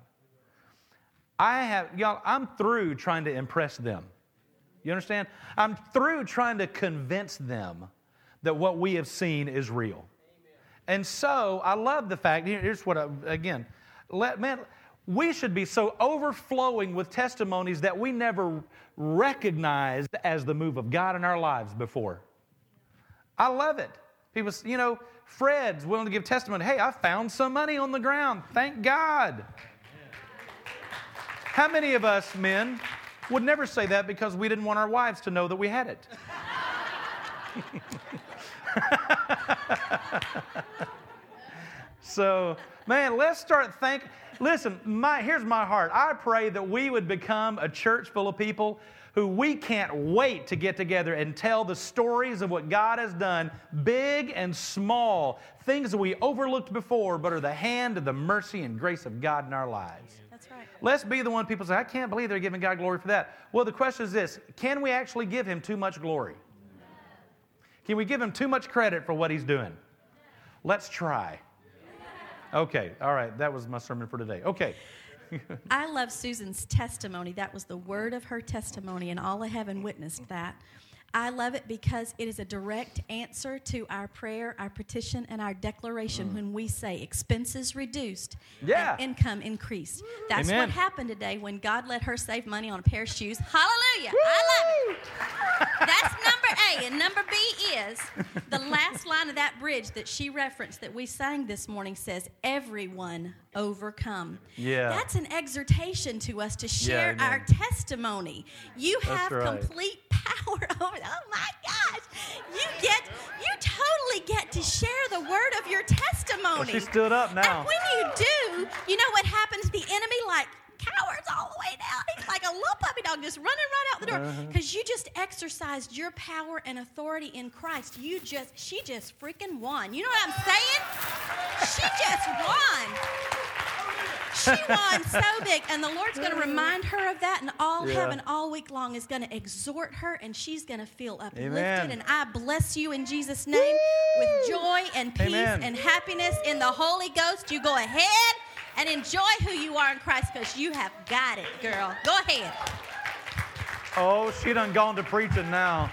I have, y'all, I'm through trying to impress them. You understand? I'm through trying to convince them that what we have seen is real. Amen. And so I love the fact, here's what, I, again, let, man, we should be so overflowing with testimonies that we never recognized as the move of God in our lives before. I love it. People, you know, Fred's willing to give testimony. Hey, I found some money on the ground. Thank God. How many of us men would never say that because we didn't want our wives to know that we had it? So, man, let's start thinking. Listen, my, here's my heart. I pray that we would become a church full of people who we can't wait to get together and tell the stories of what God has done, big and small, things that we overlooked before, but are the hand of the mercy and grace of God in our lives. That's right. Let's be the one people say, I can't believe they're giving God glory for that. Well, the question is this, can we actually give Him too much glory? Can we give Him too much credit for what He's doing? Let's try. Okay, all right, that was my sermon for today. Okay, I love Susan's testimony. That was the word of her testimony, and all of heaven witnessed that. I love it because it is a direct answer to our prayer, our petition, and our declaration mm. when we say expenses reduced yeah. and income increased. That's Amen. what happened today when God let her save money on a pair of shoes. Hallelujah. Woo! I love it. That's number A. And number B is the last line of that bridge that she referenced that we sang this morning says, everyone overcome. Yeah. That's an exhortation to us to share yeah, our testimony. You have right. complete power over. Oh my gosh! You get, you totally get to share the word of your testimony. Well, she stood up now. And when you do, you know what happens? The enemy like cowers all the way down. He's like a little puppy dog just running right out the door because uh-huh. you just exercised your power and authority in Christ. You just, she just freaking won. You know what I'm saying? She just won. She won so big, and the Lord's going to remind her of that, and all yeah. heaven all week long is going to exhort her, and she's going to feel uplifted. Amen. And I bless you in Jesus' name with joy and peace Amen. and happiness in the Holy Ghost. You go ahead and enjoy who you are in Christ because you have got it, girl. Go ahead. Oh, she done gone to preaching now.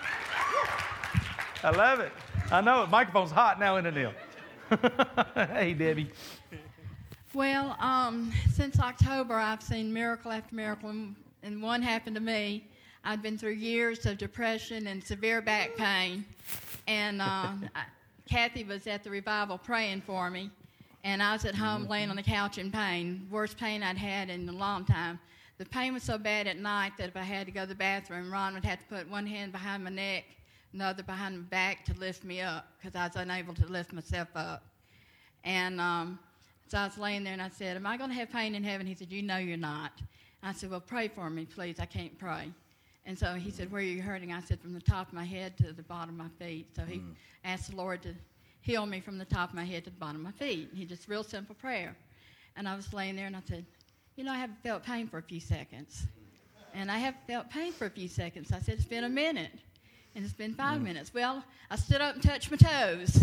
I love it. I know it. Microphone's hot now, isn't it, Neil? Hey, Debbie. Well, um, since October, I've seen miracle after miracle, and, and one happened to me. I'd been through years of depression and severe back pain, and uh, I, Kathy was at the revival praying for me, and I was at home laying on the couch in pain, worst pain I'd had in a long time. The pain was so bad at night that if I had to go to the bathroom, Ron would have to put one hand behind my neck, another behind my back to lift me up because I was unable to lift myself up. And um, so I was laying there, and I said, am I going to have pain in heaven? He said, you know you're not. I said, well, pray for me, please. I can't pray. And so he said, where are you hurting? I said, from the top of my head to the bottom of my feet. So he mm. asked the Lord to heal me from the top of my head to the bottom of my feet. He just real simple prayer. And I was laying there, and I said, you know, I haven't felt pain for a few seconds. And I haven't felt pain for a few seconds. I said, it's been a minute. And it's been five mm. minutes. Well, I stood up and touched my toes.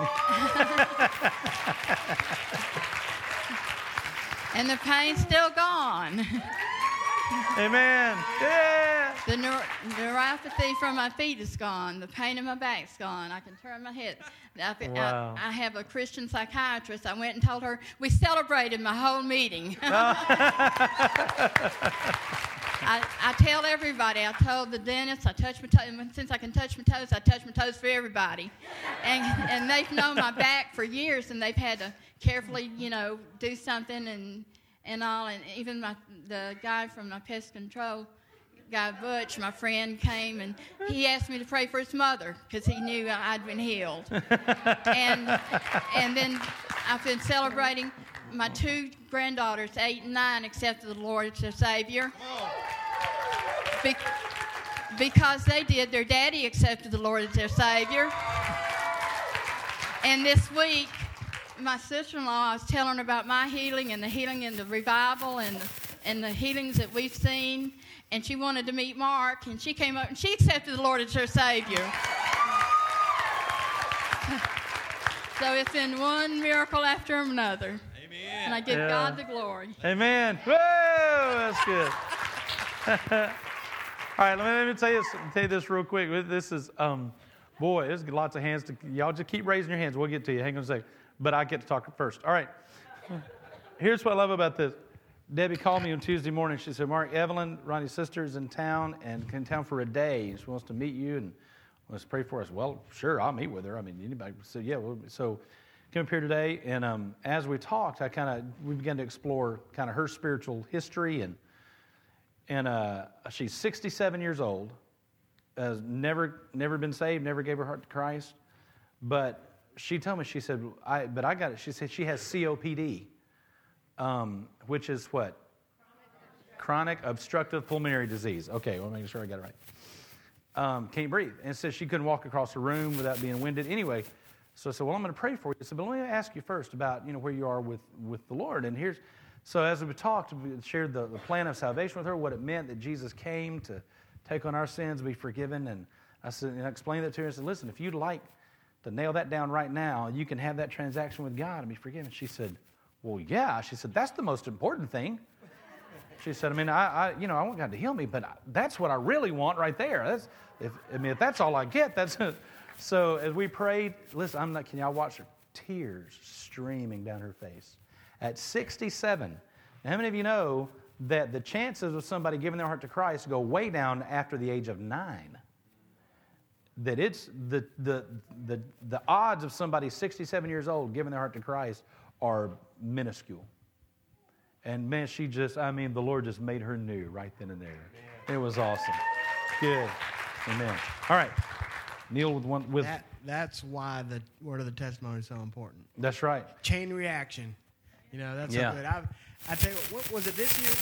And the pain's still gone. Amen. Yeah. The neur- neuropathy from my feet is gone. The pain in my back's gone. I can turn my head. I, Wow. I, I have a Christian psychiatrist. I went and told her we celebrated my whole meeting. I, I tell everybody. I told the dentist. I touch my toes. Since I can touch my toes, I touch my toes for everybody. And and they've known my back for years, and they've had to carefully, you know, do something and and all. And even my the guy from my pest control guy, Butch, my friend, came and he asked me to pray for his mother because he knew I'd been healed. and and then I've been celebrating. My two granddaughters, eight and nine, accepted the Lord as their Savior. Be- because they did. Their daddy accepted the Lord as their Savior. And this week, my sister-in-law, I was telling her about my healing and the healing and the revival and the, and the healings that we've seen. And she wanted to meet Mark, and she came up and she accepted the Lord as her Savior. So it's been one miracle after another. And I give yeah. God the glory. Amen. Whoa, that's good. All right, let me, let me tell you tell you this real quick. This is, um, boy, there's lots of hands. To, y'all just keep raising your hands. We'll get to you. Hang on a second. But I get to talk first. All right. Here's what I love about this. Debbie called me on Tuesday morning. She said, Mark, Evelyn, Ronnie's sister, is in town and in town for a day. She wants to meet you and wants to pray for us. Well, sure, I'll meet with her. I mean, anybody. So, yeah, well, so came up here today, and um, as we talked, I kind of we began to explore kind of her spiritual history, and and uh, she's sixty-seven years old, has never never been saved, never gave her heart to Christ, but she told me, she said, I but I got it. She said she has C O P D, um, which is what? Chronic obstructive pulmonary disease. Okay, well, making sure I got it right. Um, can't breathe, and it says she couldn't walk across the room without being winded. Anyway. So I said, well, I'm going to pray for you. I said, but let me ask you first about, you know, where you are with, with the Lord. And here's, so as we talked, we shared the, the plan of salvation with her, what it meant that Jesus came to take on our sins, be forgiven. And I said, and I explained that to her. I said, listen, if you'd like to nail that down right now, you can have that transaction with God and be forgiven. She said, well, yeah. She said, that's the most important thing. She said, I mean, I, I you know, I want God to heal me, but I, that's what I really want right there. That's, if, I mean, if that's all I get, that's it. So as we prayed, listen, I'm not, can y'all watch her? Tears streaming down her face. At sixty-seven, now, how many of you know that the chances of somebody giving their heart to Christ go way down after the age of nine? That it's the the the the odds of somebody sixty-seven years old giving their heart to Christ are minuscule. And man, she just, I mean, the Lord just made her new right then and there. It was awesome. Good. Amen. All right. Neil with one with that, that's why the word of the testimony is so important. That's right. Chain reaction. You know, that's yeah. so good. I I tell you what, what, was it this year?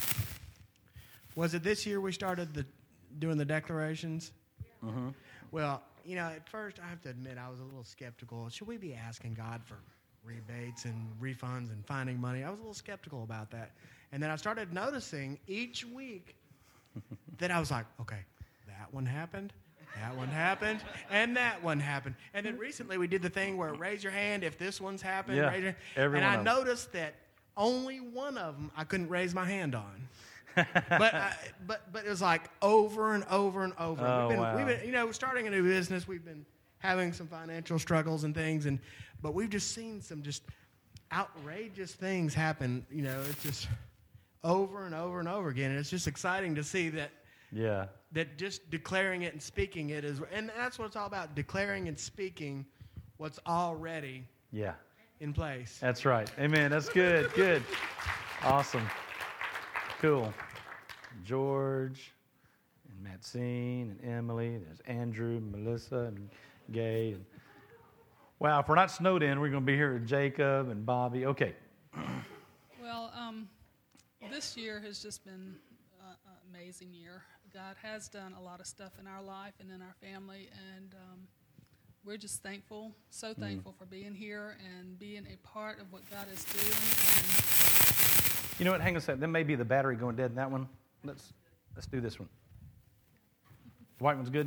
Was it this year we started the doing the declarations? Mm-hmm. Well, you know, at first I have to admit I was a little skeptical. Should we be asking God for rebates and refunds and finding money? I was a little skeptical about that. And then I started noticing each week that I was like, okay, that one happened, that one happened, and that one happened. And then recently we did the thing where raise your hand if this one's happened. Yeah, raise your, every and one I of them. noticed that only one of them I couldn't raise my hand on. but I, but but it was like over and over and over. Oh, we've been, wow. we've been, you know, starting a new business. We've been having some financial struggles and things, and but we've just seen some just outrageous things happen. You know, it's just over and over and over again, and it's just exciting to see that. Yeah. That just declaring it and speaking it is, and that's what it's all about: declaring and speaking what's already Yeah. in place. That's right. Amen. That's good. Good. Awesome. Cool. George and Maxine and Emily. There's Andrew, Melissa, and Gay. And wow, if we're not snowed in, we're going to be here with Jacob and Bobby. Okay. Well, um, this year has just been uh, an amazing year. God has done a lot of stuff in our life and in our family, and um, we're just thankful, so thankful mm. for being here and being a part of what God is doing. And you know what? Hang on a second. That may be the battery going dead in that one. Let's let's do this one. The white one's good.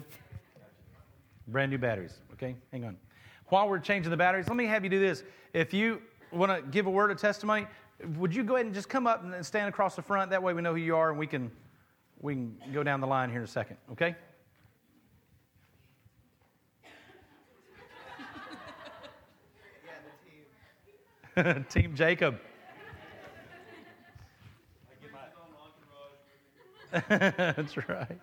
Brand new batteries. Okay, hang on. While we're changing the batteries, let me have you do this. If you want to give a word of testimony, would you go ahead and just come up and stand across the front? That way we know who you are, and we can we can go down the line here in a second. Okay. Team Jacob. That's right.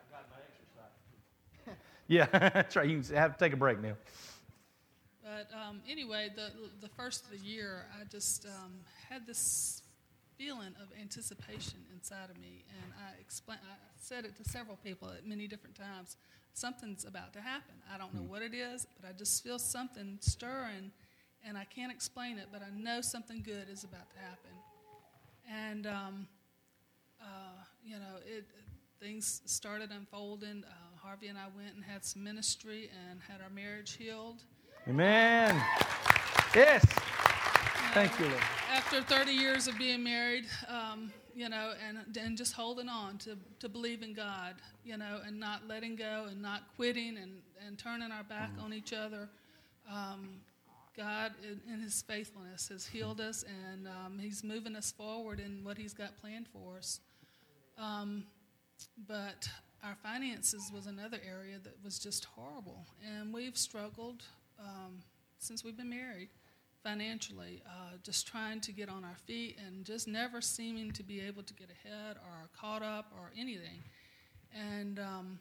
Yeah, that's right. You can have to take a break now. But um, anyway, the the first of the year, I just um, had this feeling of anticipation inside of me, and I explain. I said it to several people at many different times. Something's about to happen. I don't know mm. what it is, but I just feel something stirring. And I can't explain it, but I know something good is about to happen. And, um, uh, you know, it, things started unfolding. Uh, Harvey and I went and had some ministry and had our marriage healed. Amen. Yes. And Thank you, Lord. After thirty years of being married, um, you know, and, and just holding on to, to believe in God, you know, and not letting go and not quitting and, and turning our back mm. on each other. Um, God, in, in His faithfulness, has healed us, and um, He's moving us forward in what He's got planned for us. Um, but our finances was another area that was just horrible, and we've struggled um, since we've been married financially, uh, just trying to get on our feet and just never seeming to be able to get ahead or caught up or anything. And um,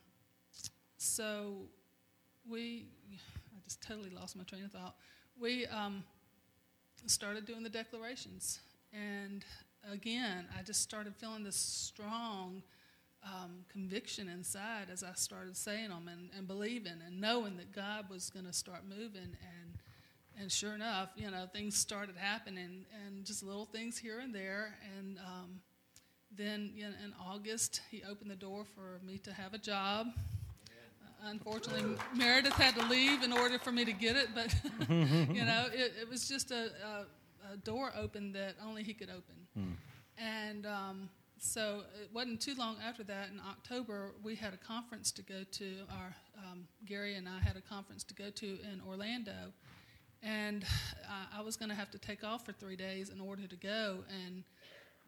so we, I just totally lost my train of thought. We um, started doing the declarations, and again, I just started feeling this strong um, conviction inside as I started saying them and, and believing and knowing that God was going to start moving, and and sure enough, you know, things started happening, and just little things here and there, and um, then you know, in August, He opened the door for me to have a job. Unfortunately, Meredith had to leave in order for me to get it, but, you know, it, it was just a, a, a door open that only He could open. Hmm. And um, so it wasn't too long after that, in October, we had a conference to go to. Our um, Gary and I had a conference to go to in Orlando, and I, I was going to have to take off for three days in order to go, and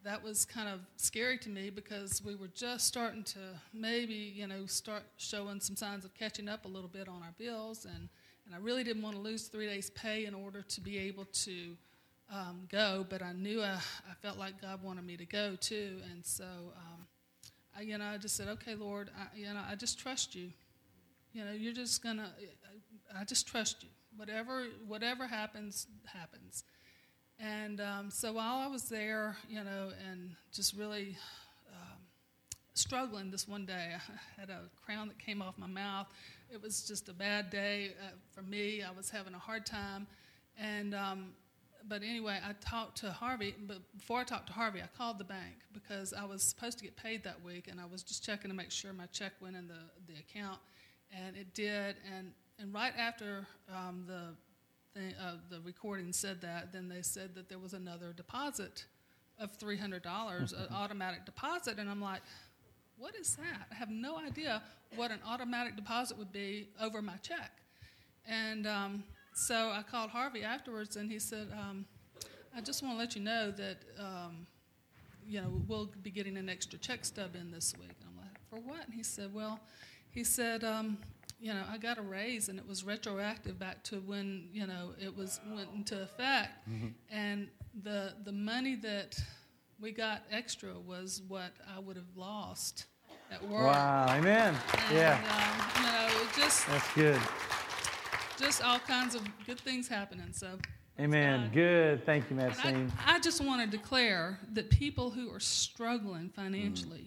that was kind of scary to me because we were just starting to maybe, you know, start showing some signs of catching up a little bit on our bills. And, and I really didn't want to lose three days' pay in order to be able to um, go. But I knew I, I felt like God wanted me to go, too. And so, um, I, you know, I just said, okay, Lord, I, you know, I just trust you. You know, you're just going to, I just trust you. Whatever, whatever happens, happens. And um, so while I was there, you know, and just really um, struggling this one day, I had a crown that came off my mouth. It was just a bad day uh, for me. I was having a hard time. And um, but anyway, I talked to Harvey. But before I talked to Harvey, I called the bank because I was supposed to get paid that week, and I was just checking to make sure my check went in the, the account, and it did. And and right after um, the The, uh, the recording said that, then they said that there was another deposit of three hundred dollars, an automatic deposit, and I'm like, what is that? I have no idea what an automatic deposit would be over my check. And um, so I called Harvey afterwards, and he said, um, I just want to let you know that, um, you know, we'll be getting an extra check stub in this week. And I'm like, for what? And he said, well, he said, um, you know, I got a raise, and it was retroactive back to when, you know, it was went into effect. Mm-hmm. And the the money that we got extra was what I would have lost at work. Wow, amen. And, yeah. Um, you know, it just that's good. Just all kinds of good things happening. So. Amen. Good. Thank you, Maxine. I, I just want to declare that people who are struggling financially. Mm.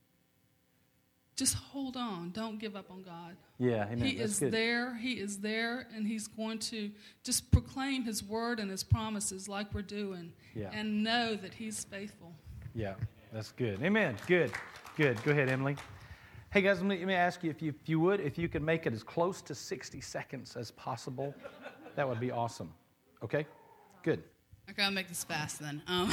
Just hold on. Don't give up on God. Yeah, amen. He That's is good. there. He is there, and He's going to just proclaim His word and His promises like we're doing, yeah. and know that He's faithful. Yeah, that's good. Amen. Good. Good. Go ahead, Emily. Hey, guys, let me, let me ask you if, you, if you would, if you could make it as close to sixty seconds as possible, that would be awesome. Okay? Good. Okay, I'll make this fast then. Um,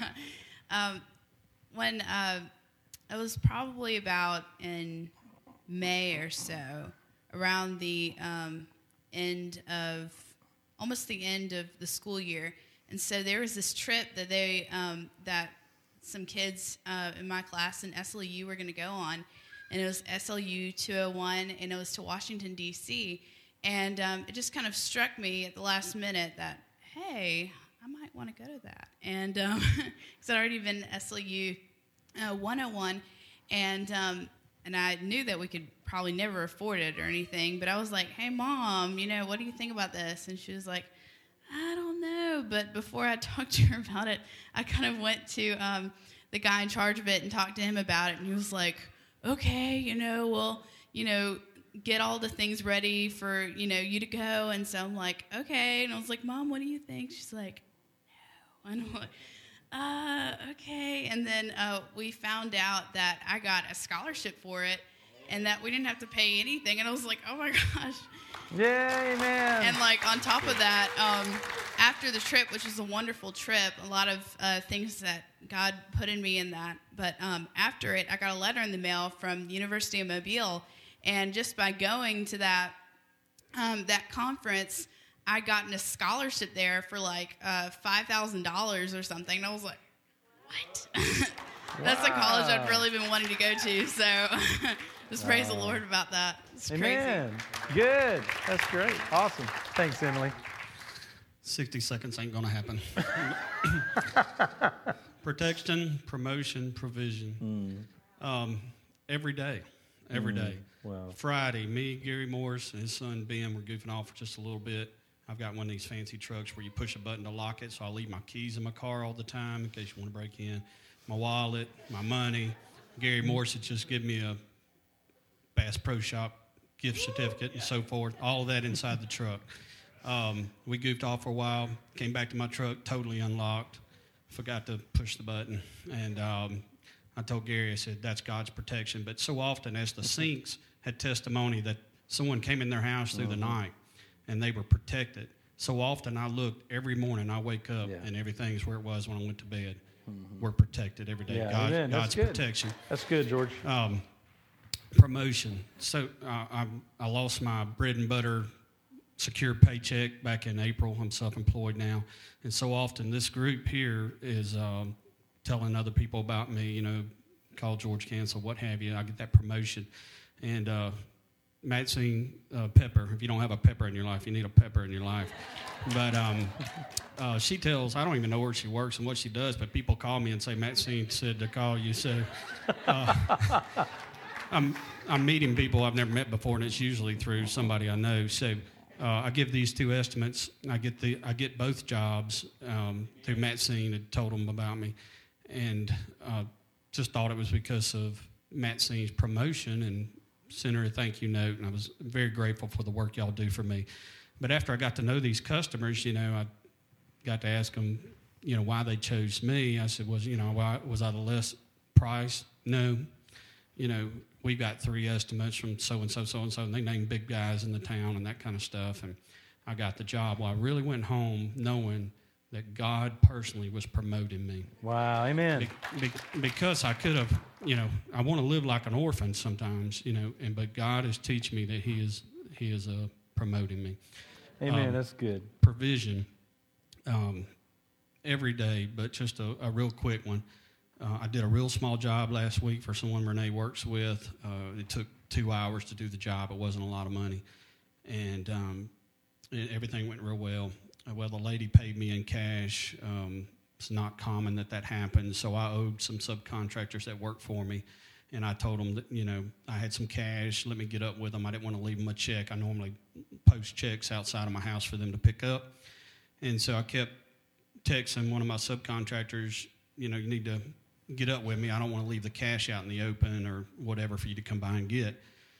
um, when... Uh, It was probably about in May or so, around the um, end of, almost the end of the school year. And so there was this trip that they, um, that some kids uh, in my class in S L U were going to go on. And it was S L U two oh one, and it was to Washington, D C And um, it just kind of struck me at the last minute that, hey, I might want to go to that. And because um, I'd already been to S L U Uh, one oh one, and um, and I knew that we could probably never afford it or anything, but I was like, hey, Mom, you know, what do you think about this? And she was like, I don't know. But before I talked to her about it, I kind of went to um, the guy in charge of it and talked to him about it, and he was like, okay, you know, well, you know, get all the things ready for, you know, you to go. And so I'm like, okay. And I was like, Mom, what do you think? She's like, no. And I'm like, Uh, okay. And then uh, we found out that I got a scholarship for it and that we didn't have to pay anything. And I was like, oh, my gosh. Yay, man. And, like, on top of that, um, after the trip, which was a wonderful trip, a lot of uh, things that God put in me in that. But um, after it, I got a letter in the mail from the University of Mobile. And just by going to that um, that conference, I gotten a scholarship there for like uh, five thousand dollars or something. And I was like, what? That's wow. a college I've really been wanting to go to. So just wow. praise the Lord about that. It's Amen. crazy. Good. That's great. Awesome. Thanks, Emily. sixty seconds ain't going to happen. Protection, promotion, provision. Mm. Um, every day. Every mm. day. Wow. Friday, me, Gary Morris, and his son Ben were goofing off for just a little bit. I've got one of these fancy trucks where you push a button to lock it, so I leave my keys in my car all the time in case you want to break in. My wallet, my money. Gary Morris had just given me a Bass Pro Shop gift certificate and so forth, all of that inside the truck. Um, we goofed off for a while, came back to my truck, totally unlocked, forgot to push the button, and um, I told Gary, I said, that's God's protection. But so often, as the Sinks had testimony that someone came in their house through mm-hmm. the night, and they were protected. So often I looked every morning, I wake up, yeah. and everything's where it was when I went to bed. Mm-hmm. We're protected every day. Yeah, God, amen. God's That's good. protection. That's good, George. Um, promotion. So uh, I, I lost my bread and butter secure paycheck back in April. I'm self-employed now. And so often this group here is um, telling other people about me, you know, call George Cancel, what have you. I get that promotion. And uh, Maxine uh, Pepper, if you don't have a pepper in your life, you need a pepper in your life. But um, uh, she tells, I don't even know where she works and what she does, but people call me and say, Maxine said to call you. So uh, I'm, I'm meeting people I've never met before, and it's usually through somebody I know. So uh, I give these two estimates. I get the I get both jobs um, through Maxine had told them about me, and uh, just thought it was because of Maxine's promotion and sent her a thank you note, and I was very grateful for the work y'all do for me. But after I got to know these customers, you know, I got to ask them, you know, why they chose me. I said, was, you know, why, was I the less price? No. You know, we got three estimates from so-and-so, so-and-so, and they named big guys in the town and that kind of stuff, and I got the job. Well, I really went home knowing that God personally was promoting me. Wow, amen. Be, be, because I could have, you know, I want to live like an orphan sometimes, you know, and but God is teaching me that He is He is uh, promoting me. Amen. Um, That's good. Provision um, every day, but just a, a real quick one. Uh, I did a real small job last week for someone Renee works with. Uh, it took two hours to do the job. It wasn't a lot of money, and um, it, everything went real well. Uh, well, the lady paid me in cash. Um, it's not common that that happens, so I owed some subcontractors that worked for me, and I told them that, you know, I had some cash. Let me get up with them. I didn't want to leave them a check. I normally post checks outside of my house for them to pick up, and so I kept texting one of my subcontractors, you know, you need to get up with me. I don't want to leave the cash out in the open or whatever for you to come by and get.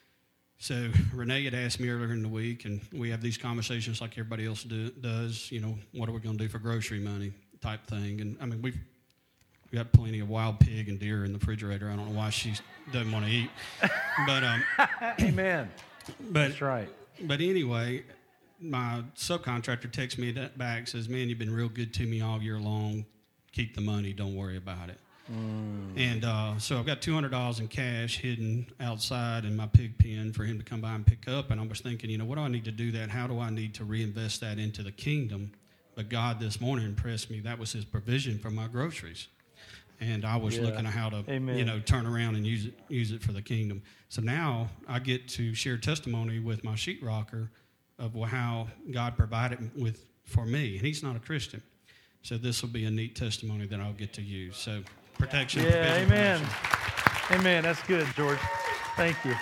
So Renee had asked me earlier in the week, and we have these conversations like everybody else do, does, you know, what are we going to do for grocery money type thing. And, I mean, we've we got plenty of wild pig and deer in the refrigerator. I don't know why she doesn't want to eat. But um, Amen. But, That's right. But anyway, my subcontractor texts me that back, says, man, you've been real good to me all year long. Keep the money. Don't worry about it. Mm. And uh, so I've got two hundred dollars in cash hidden outside in my pig pen for him to come by and pick up. And I was thinking, you know, what do I need to do that? How do I need to reinvest that into the kingdom? But God this morning impressed me. That was His provision for my groceries. And I was Yeah. looking at how to, Amen. you know, turn around and use it, use it for the kingdom. So now I get to share testimony with my sheetrocker of how God provided with for me. And he's not a Christian. So this will be a neat testimony that I'll get to use. So protection. Yeah, provision, amen. promotion. Amen. That's good, George. Thank you.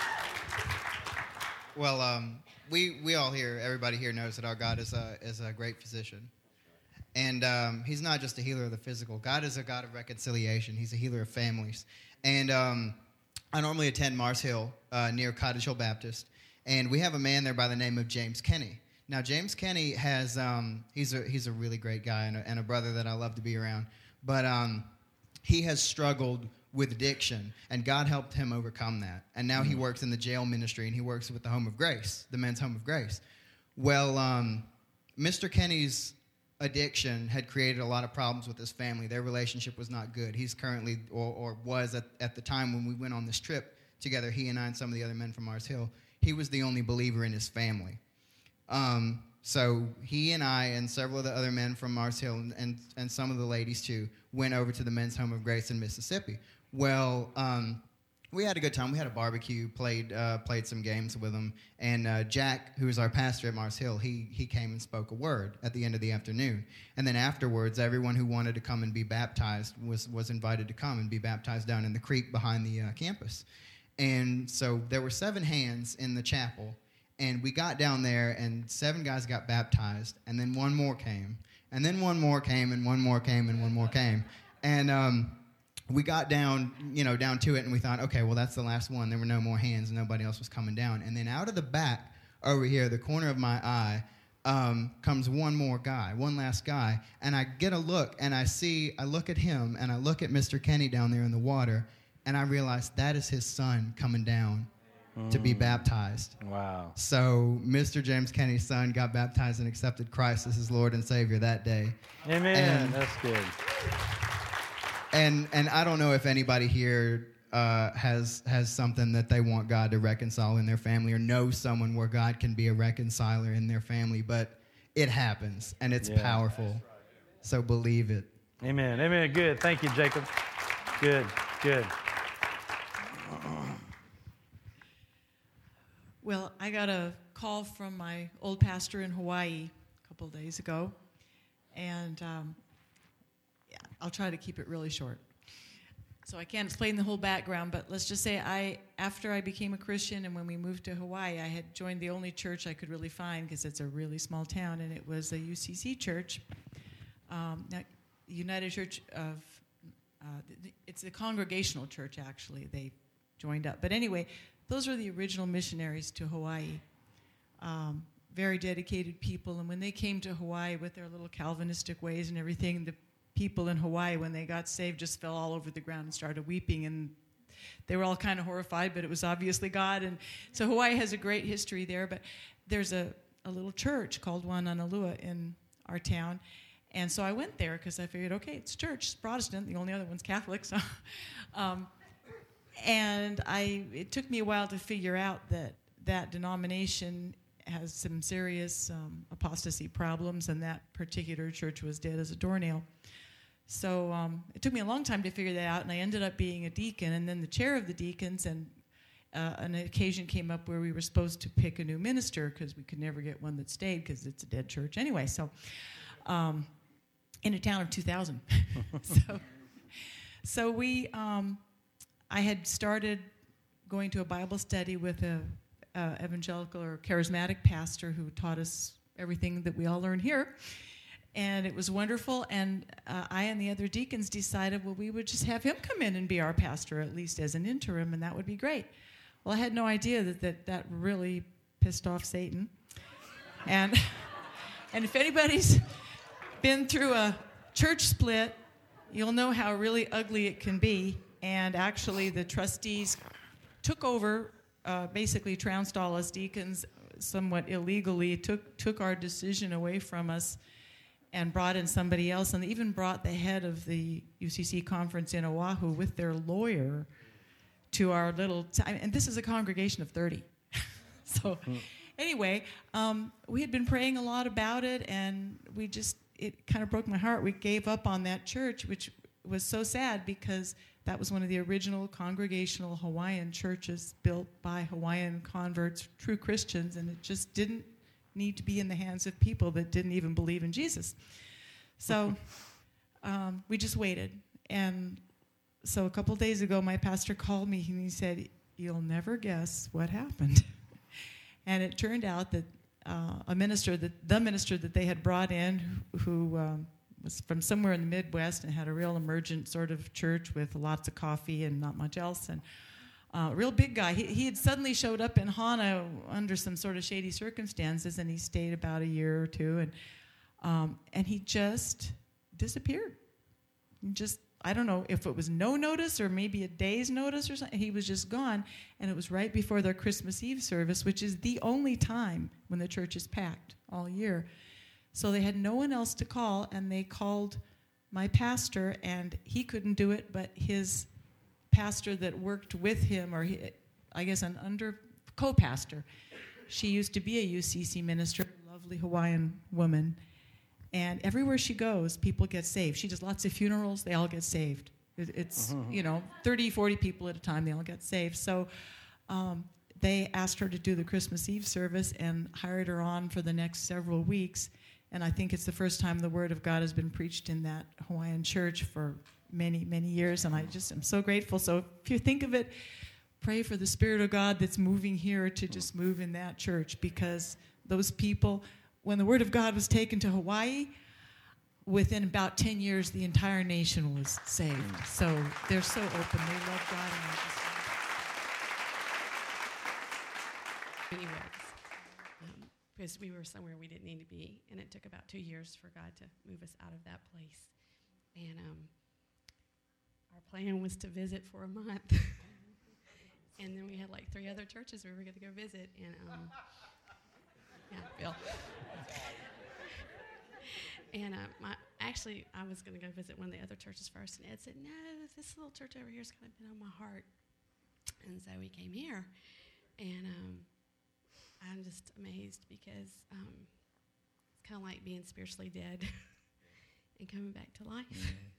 Well, um, we we all here, everybody here knows that our God is a is a great physician, and um, He's not just a healer of the physical. God is a God of reconciliation. He's a healer of families. And um, I normally attend Mars Hill uh, near Cottage Hill Baptist, and we have a man there by the name of James Kenny. Now, James Kenny has um, he's a he's a really great guy and a, and a brother that I love to be around, but um, he has struggled with addiction, and God helped him overcome that. And now he works in the jail ministry, and he works with the Home of Grace, the Men's Home of Grace. Well, um, Mister Kenny's addiction had created a lot of problems with his family. Their relationship was not good. He's currently, or, or was at, at the time when we went on this trip together, he and I and some of the other men from Mars Hill, he was the only believer in his family. Um, so he and I and several of the other men from Mars Hill and, and, and some of the ladies too went over to the Men's Home of Grace in Mississippi. Well, um, we had a good time. We had a barbecue, played uh, played some games with them, and uh, Jack, who is our pastor at Mars Hill, he he came and spoke a word at the end of the afternoon. And then afterwards, everyone who wanted to come and be baptized was was invited to come and be baptized down in the creek behind the uh, campus. And so there were seven hands in the chapel. And we got down there, and seven guys got baptized, and then one more came, and then one more came, and one more came, and one more came. And um, we got down, you know, down to it, and we thought, okay, well, that's the last one. There were no more hands, and nobody else was coming down. And then out of the back over here, the corner of my eye, um, comes one more guy, one last guy. And I get a look, and I see, I look at him, and I look at Mister Kenny down there in the water, and I realize that is his son coming down to be baptized. Wow. So Mister James Kenny's son got baptized and accepted Christ as his Lord and Savior that day. Amen. And, That's good. And and I don't know if anybody here uh, has has something that they want God to reconcile in their family or knows someone where God can be a reconciler in their family, but it happens, and it's Yeah. powerful. So believe it. Amen. Amen. Good. Thank you, Jacob. Good. Good. Well, I got a call from my old pastor in Hawaii a couple of days ago, and um, yeah, I'll try to keep it really short. So I can't explain the whole background, but let's just say I, after I became a Christian and when we moved to Hawaii, I had joined the only church I could really find because it's a really small town, and it was a U C C church, um, United Church of, uh, it's a congregational church actually. They joined up. But anyway, those were the original missionaries to Hawaii. Um, very dedicated people, and when they came to Hawaii with their little Calvinistic ways and everything, the people in Hawaii, when they got saved, just fell all over the ground and started weeping, and they were all kind of horrified, but it was obviously God. And so Hawaii has a great history there, but there's a, a little church called Waiananalua in our town, and so I went there because I figured, okay, it's church, it's Protestant, the only other one's Catholic, so... um, and I, it took me a while to figure out that that denomination has some serious um, apostasy problems, and that particular church was dead as a doornail. So um, it took me a long time to figure that out, and I ended up being a deacon, and then the chair of the deacons, and uh, an occasion came up where we were supposed to pick a new minister because we could never get one that stayed because it's a dead church anyway. So um, in a town of two thousand. so, so we... Um, I had started going to a Bible study with a uh, evangelical or charismatic pastor who taught us everything that we all learn here, and it was wonderful. And uh, I and the other deacons decided, well, we would just have him come in and be our pastor, at least as an interim, and that would be great. Well, I had no idea that that, that really pissed off Satan, and and if anybody's been through a church split, you'll know how really ugly it can be. And actually, the trustees took over, uh, basically trounced all us deacons somewhat illegally, took took our decision away from us, and brought in somebody else, and they even brought the head of the U C C conference in Oahu with their lawyer to our little, t- and this is a congregation of thirty. so anyway, um, we had been praying a lot about it, and we just, it kind of broke my heart. We gave up on that church, which was so sad because that was one of the original congregational Hawaiian churches built by Hawaiian converts, true Christians, and it just didn't need to be in the hands of people that didn't even believe in Jesus. So um, we just waited. And so a couple days ago, my pastor called me and he said, "You'll never guess what happened." And it turned out that uh, a minister, that the minister that they had brought in, who... Um, was from somewhere in the Midwest and had a real emergent sort of church with lots of coffee and not much else, and uh, a real big guy. He, he had suddenly showed up in Hana under some sort of shady circumstances, and he stayed about a year or two, and um, and he just disappeared. He just, I don't know if it was no notice or maybe a day's notice or something. He was just gone, and it was right before their Christmas Eve service, which is the only time when the church is packed all year. So they had no one else to call, and they called my pastor, and he couldn't do it, but his pastor that worked with him, or he, I guess an under co-pastor, she used to be a U C C minister, a lovely Hawaiian woman, and everywhere she goes, people get saved. She does lots of funerals, they all get saved. It, it's, uh-huh. you know, thirty, forty people at a time, they all get saved. So um, they asked her to do the Christmas Eve service and hired her on for the next several weeks. And I think it's the first time the Word of God has been preached in that Hawaiian church for many, many years. And I just am so grateful. So if you think of it, pray for the Spirit of God that's moving here to just move in that church. Because those people, when the Word of God was taken to Hawaii, within about ten years, the entire nation was saved. So they're so open. They love God. And I just Anyways. Because we were somewhere we didn't need to be, and it took about two years for God to move us out of that place. And um, our plan was to visit for a month, and then we had like three other churches we were going to go visit. And um, yeah, Bill. and uh, my actually, I was going to go visit one of the other churches first, and Ed said, "No, this little church over here has kind of been on my heart." And so we came here, and. Um, I'm just amazed because um, it's kind of like being spiritually dead. and coming back to life.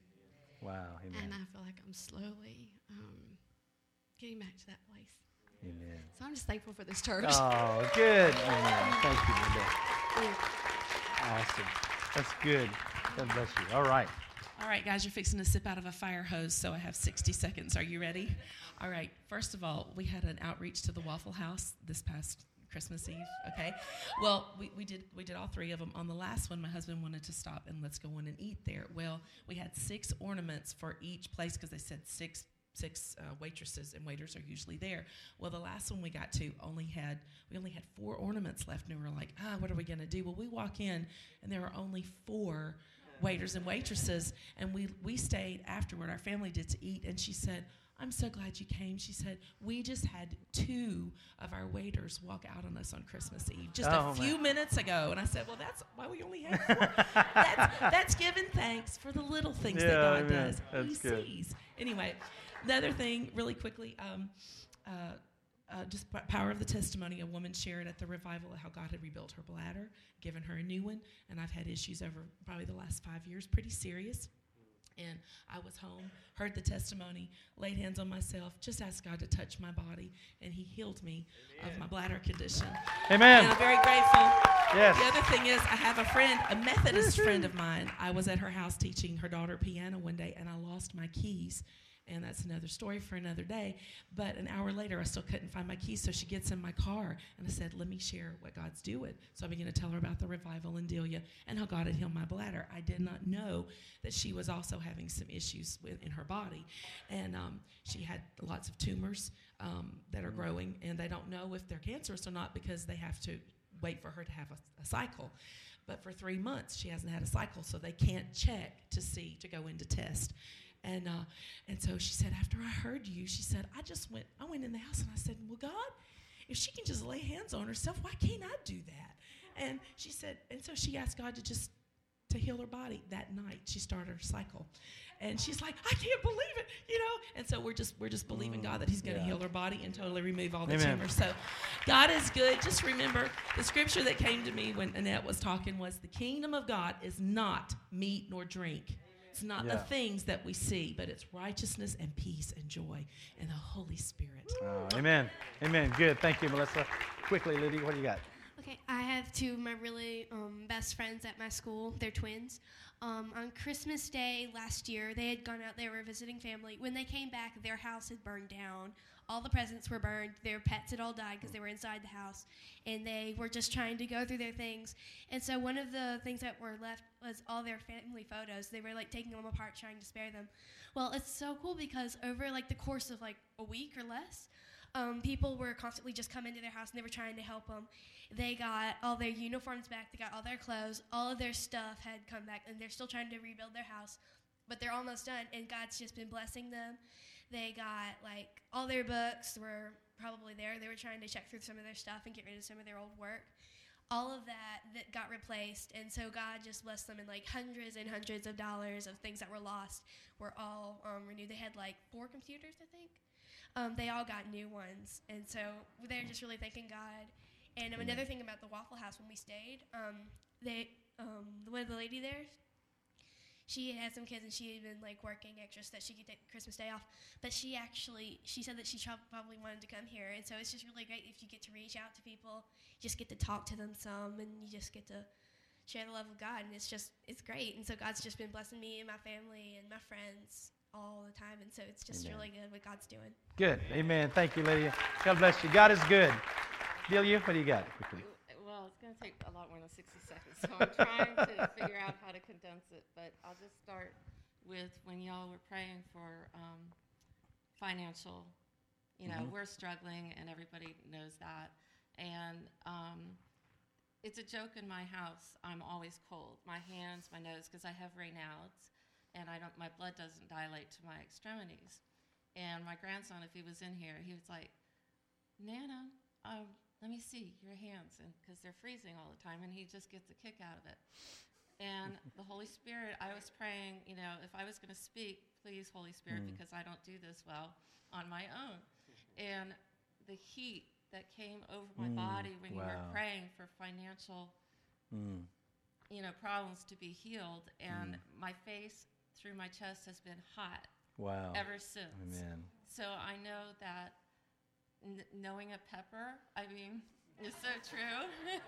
Mm. Wow. Amen. And I feel like I'm slowly um, getting back to that place. Amen. So I'm just thankful for this church. Oh, good. Amen. Thank you, Linda. Awesome. That's good. God bless you. All right. All right, guys, you're fixing to sip out of a fire hose, so I have sixty seconds. Are you ready? All right. First of all, we had an outreach to the Waffle House this past Christmas Eve, okay? Well, we, we did we did all three of them. On the last one, my husband wanted to stop and let's go in and eat there. Well, we had six ornaments for each place because they said six six uh, waitresses and waiters are usually there. Well, the last one we got to only had we only had four ornaments left, and we were like, ah, what are we gonna do? Well, we walk in and there were only four waiters and waitresses, and we we stayed afterward. Our family did to eat, and she said, I'm so glad you came. She said, we just had two of our waiters walk out on us on Christmas Eve just Oh, a few man. minutes ago. And I said, well, that's why we only had four. that's, that's giving thanks for the little things Yeah, that God amen. does. That's He good. sees. Anyway, the other thing, really quickly, um, uh, uh, just p- power of the testimony. A woman shared at the revival how God had rebuilt her bladder, given her a new one. And I've had issues over probably the last five years, pretty serious. And I was home, heard the testimony, laid hands on myself, just asked God to touch my body, and He healed me Amen. Of my bladder condition. Amen. And I'm very grateful. Yes. The other thing is, I have a friend, a Methodist friend of mine. I was at her house teaching her daughter piano one day, and I lost my keys. And that's another story for another day. But an hour later, I still couldn't find my keys, so she gets in my car, and I said, let me share what God's doing. So I began to tell her about the revival in Delia and how God had healed my bladder. I did not know that she was also having some issues with, in her body. And um, she had lots of tumors um, that are growing, and they don't know if they're cancerous or not because they have to wait for her to have a, a cycle. But for three months, she hasn't had a cycle, so they can't check to see, to go into test. And uh, and so she said, after I heard you, she said, I just went, I went in the house and I said, well, God, if she can just lay hands on herself, why can't I do that? And she said, and so she asked God to just, to heal her body. That night, she started her cycle. And she's like, I can't believe it, you know? And so we're just, we're just believing God that He's going to yeah. heal her body and totally remove all the Amen. tumors. So God is good. Just remember, the scripture that came to me when Annette was talking was, the kingdom of God is not meat nor drink. It's not Yeah. the things that we see, but it's righteousness and peace and joy and the Holy Spirit. Oh, amen. Amen. Good. Thank you, Melissa. Quickly, Lydia, what do you got? Okay, I have two of my really um, best friends at my school. They're twins. Um, on Christmas Day last year, they had gone out, they were visiting family. When they came back, their house had burned down. All the presents were burned. Their pets had all died because they were inside the house. And they were just trying to go through their things. And so one of the things that were left was all their family photos. They were like taking them apart, trying to spare them. Well, it's so cool because over like the course of like a week or less, um, people were constantly just coming to their house and they were trying to help them. They got all their uniforms back. They got all their clothes. All of their stuff had come back, and they're still trying to rebuild their house. But they're almost done, and God's just been blessing them. They got, like, all their books were probably there. They were trying to check through some of their stuff and get rid of some of their old work. All of that that got replaced, and so God just blessed them in, like, hundreds and hundreds of dollars of things that were lost were all um, renewed. They had, like, four computers, I think. Um, they all got new ones, and so they're just really thanking God. And um, another thing about the Waffle House, when we stayed, um, they, um, the, the lady there, she had some kids and she had been like working extra so that she could take Christmas Day off. But she actually, she said that she probably wanted to come here. And so it's just really great if you get to reach out to people, you just get to talk to them some, and you just get to share the love of God. And it's just, it's great. And so God's just been blessing me and my family and my friends all the time. And so it's just Amen. really good what God's doing. Good. Amen. Thank you, Lydia. God bless you. God is good. Delia, what do you got? Quickly. Well, it's going to take a lot more than sixty seconds, so I'm trying to figure out how to condense it. But I'll just start with when y'all were praying for um, financial. You know, Mhm. we're struggling, and everybody knows that. And um, it's a joke in my house. I'm always cold. My hands, my nose, because I have Raynaud's, and I don't. My blood doesn't dilate to my extremities. And my grandson, if he was in here, he was like, Nana, um, let me see your hands, and because they're freezing all the time, and he just gets a kick out of it. And the Holy Spirit, I was praying, you know, if I was going to speak, please, Holy Spirit, Mm. because I don't do this well on my own. And the heat that came over my Mm, body when you were wow. praying for financial Mm. you know, problems to be healed, and Mm. my face through my chest has been hot. Wow. Ever since. Amen. So I know that n- knowing a Pepper, I mean, is so true.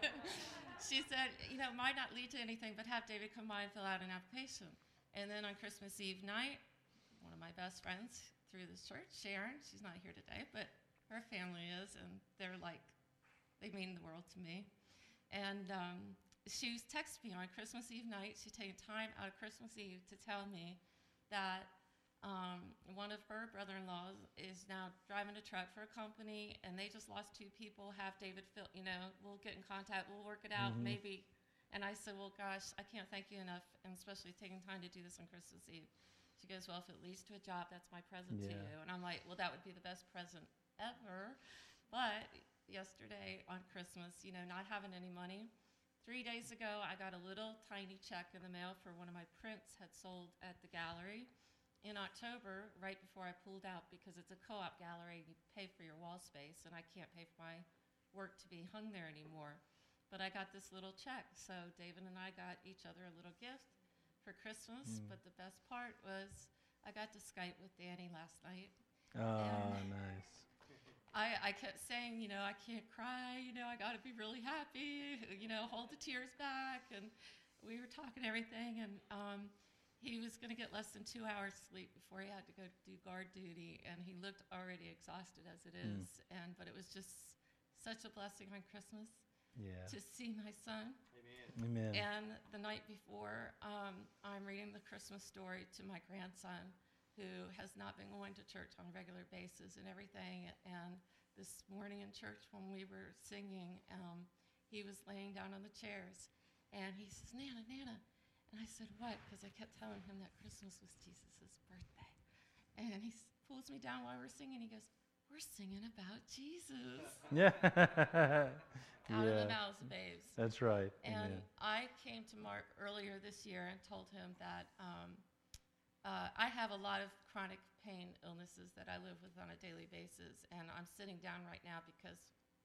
She said, you know, it might not lead to anything, but have David come by and fill out an application. And then on Christmas Eve night, one of my best friends through this church, Sharon, she's not here today, but her family is, and they're like, they mean the world to me. And um, she texted me on Christmas Eve night. She taken time out of Christmas Eve to tell me that um, one of her brother-in-laws is now driving a truck for a company, and they just lost two people. Have David fill, you know, we'll get in contact, we'll work it out, Mhm. maybe. And I said, well, gosh, I can't thank you enough, and especially taking time to do this on Christmas Eve. She goes, well, if it leads to a job, that's my present to Yeah. you. And I'm like, well, that would be the best present ever. But yesterday on Christmas, you know, not having any money, three days ago, I got a little tiny check in the mail for one of my prints had sold at the gallery. In October, right before I pulled out, because it's a co-op gallery, you pay for your wall space, and I can't pay for my work to be hung there anymore. But I got this little check, so David and I got each other a little gift for Christmas. Mm. But the best part was I got to Skype with Danny last night. Oh, And nice. I, I kept saying, you know, I can't cry, you know, I got to be really happy, you know, hold the tears back. And we were talking everything, and um, he was going to get less than two hours sleep before he had to go do guard duty, and he looked already exhausted as it Mm. is. And but it was just such a blessing on Christmas Yeah. to see my son. Amen. And the night before, um, I'm reading the Christmas story to my grandson, who has not been going to church on a regular basis and everything. And this morning in church when we were singing, um, he was laying down on the chairs, and he says, Nana, Nana. And I said, what? Because I kept telling him that Christmas was Jesus' birthday. And he s- pulls me down while we're singing. He goes, we're singing about Jesus. Yeah. Out of Yeah. the mouths of babes. That's right. And Amen. I came to Mark earlier this year and told him that um, uh, I have a lot of chronic pain illnesses that I live with on a daily basis. And I'm sitting down right now because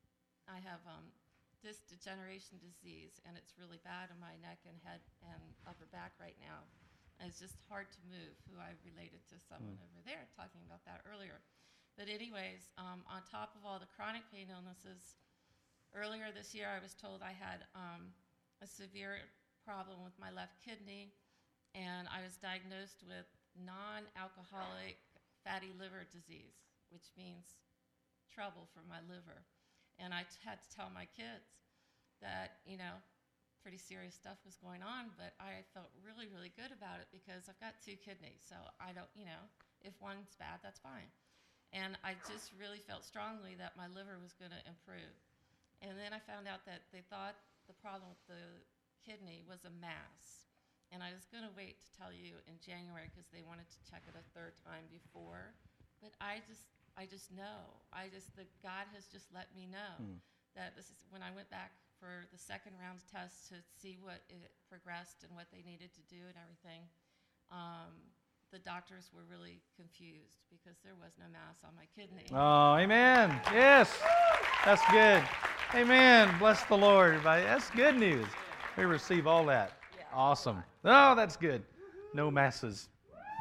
I have um, disc degeneration disease, and it's really bad in my neck and head and upper back right now. And it's just hard to move, who I related to someone Mm. over there talking about that earlier. But anyways, um, on top of all the chronic pain illnesses, earlier this year I was told I had um, a severe problem with my left kidney, and I was diagnosed with non-alcoholic fatty liver disease, which means trouble for my liver. And I t- had to tell my kids that, you know, pretty serious stuff was going on, but I felt really, really good about it because I've got two kidneys, so I don't, you know, if one's bad, that's fine. And I just really felt strongly that my liver was going to improve. And then I found out that they thought the problem with the kidney was a mass. And I was going to wait to tell you in January because they wanted to check it a third time before. But I just, I just know. I just, the God has just let me know Hmm. that this is when I went back for the second round test to see what it progressed and what they needed to do and everything. Um, the doctors were really confused because there was no mass on my kidney. Oh, amen. Yes. That's good. Amen. Bless the Lord, everybody. That's good news. We receive all that. Awesome. Oh, that's good. No masses.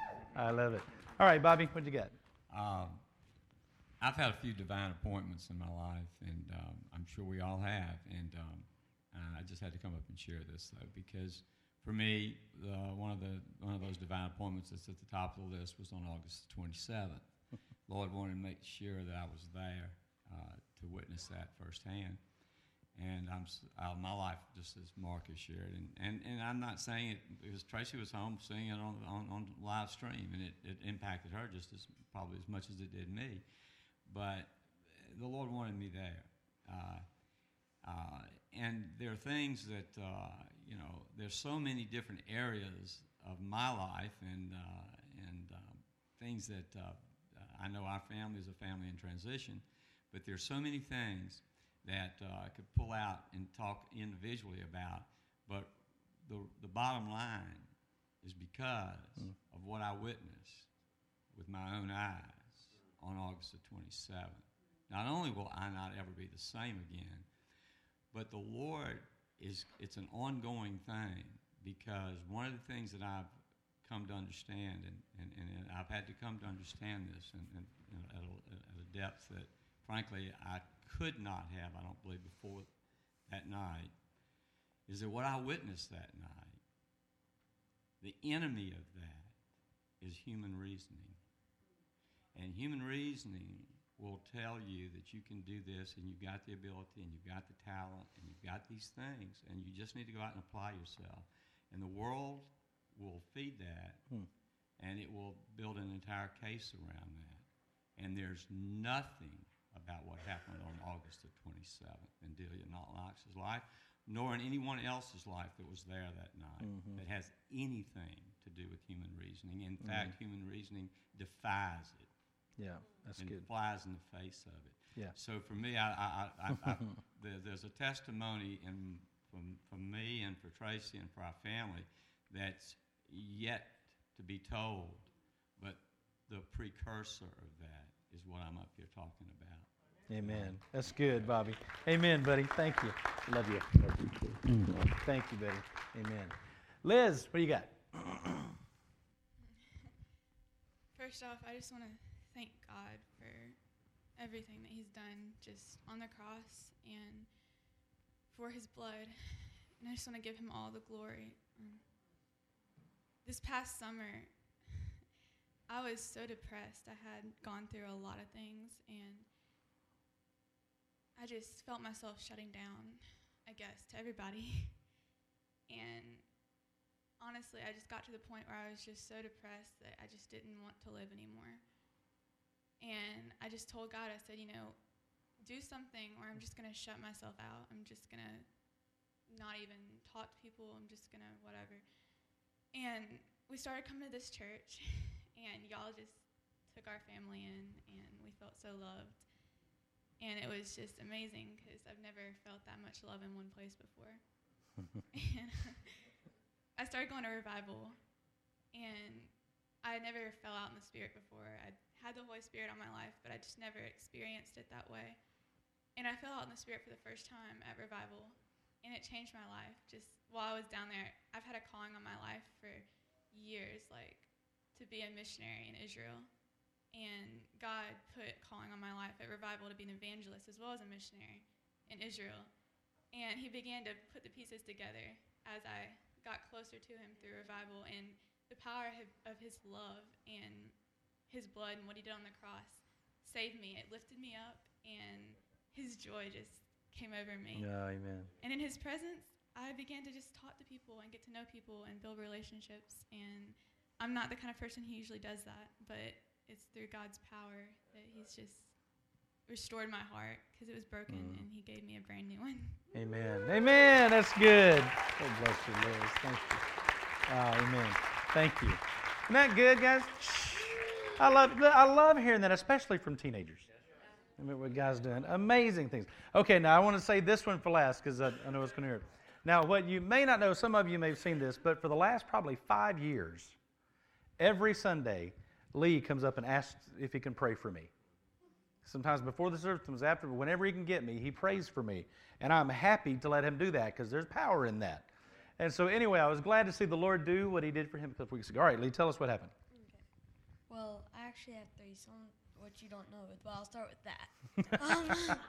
I love it. All right, Bobby, what you got? Um, I've had a few divine appointments in my life, and um, I'm sure we all have. And um, I just had to come up and share this, though, because for me, uh, one of the one of those divine appointments that's at the top of the list was on August twenty-seventh. Lord wanted to make sure that I was there uh, to witness that firsthand. And I'm s- uh, my life, just as Mark has shared, and, and, and I'm not saying it because Tracy was home singing it on on, on live stream, and it, it impacted her just as probably as much as it did me. But the Lord wanted me there, uh, uh, and there are things that uh, you know. There's so many different areas of my life, and uh, and um, things that uh, I know our family is a family in transition, but there's so many things that uh, I could pull out and talk individually about. But the the bottom line is because Mm. of what I witnessed with my own eyes on August the twenty-seventh. Not only will I not ever be the same again, but the Lord is it's an ongoing thing, because one of the things that I've come to understand, and, and, and I've had to come to understand this and, and, and at, a, at a depth that, frankly, I could not have, I don't believe, before that night, is that what I witnessed that night, the enemy of that is human reasoning. And human reasoning will tell you that you can do this, and you've got the ability, and you've got the talent, and you've got these things, and you just need to go out and apply yourself. And the world will feed that, hmm. and it will build an entire case around that. And there's nothing about what happened on August the twenty-seventh in Delia Knox's life, nor in anyone else's life that was there that night, mm-hmm. that has anything to do with human reasoning. In mm-hmm. fact, human reasoning defies it. Yeah, that's and good. Flies in the face of it. Yeah. So for me, I, I, I, I, I there, there's a testimony in from from me and for Tracy and for our family that's yet to be told, but the precursor of that is what I'm up here talking about. Amen. That's good, Bobby. Amen, buddy. Thank you. Love you. Love you too. Thank you, buddy. Amen. Liz, what do you got? First off, I just want to thank God for everything that he's done just on the cross and for his blood. And I just want to give him all the glory. Um, this past summer, I was so depressed. I had gone through a lot of things, and I just felt myself shutting down, I guess, to everybody. And honestly, I just got to the point where I was just so depressed that I just didn't want to live anymore. And I just told God, I said, you know, do something or I'm just going to shut myself out. I'm just going to not even talk to people. I'm just going to whatever. And we started coming to this church, and y'all just took our family in, and we felt so loved. And it was just amazing because I've never felt that much love in one place before. And I started going to revival, and I never fell out in the Spirit before. I had the Holy Spirit on my life, but I just never experienced it that way. And I fell out in the Spirit for the first time at revival, and it changed my life. Just while I was down there, I've had a calling on my life for years, like to be a missionary in Israel. And God put calling on my life at revival to be an evangelist as well as a missionary in Israel. And he began to put the pieces together as I got closer to him through revival, and the power of his love and his blood and what he did on the cross saved me. It lifted me up, and his joy just came over me. Yeah, amen. And in his presence, I began to just talk to people and get to know people and build relationships. And I'm not the kind of person who usually does that, but it's through God's power that he's just restored my heart because it was broken, mm. and he gave me a brand new one. Amen. Amen. That's good. God bless you, Liz. Thank you. Oh, amen. Thank you. Isn't that good, guys? I love I love hearing that, especially from teenagers. I mean, what guys doing amazing things. Okay, now I want to say this one for last because I, I know it's going to hear it. Now, what you may not know, some of you may have seen this, but for the last probably five years, every Sunday, Lee comes up and asks if he can pray for me. Sometimes before the service, sometimes after, but whenever he can get me, he prays for me. And I'm happy to let him do that because there's power in that. And so anyway, I was glad to see the Lord do what he did for him a couple weeks ago. All right, Lee, tell us what happened. Okay. Well, I actually have three, some what you don't know, but I'll start with that. um,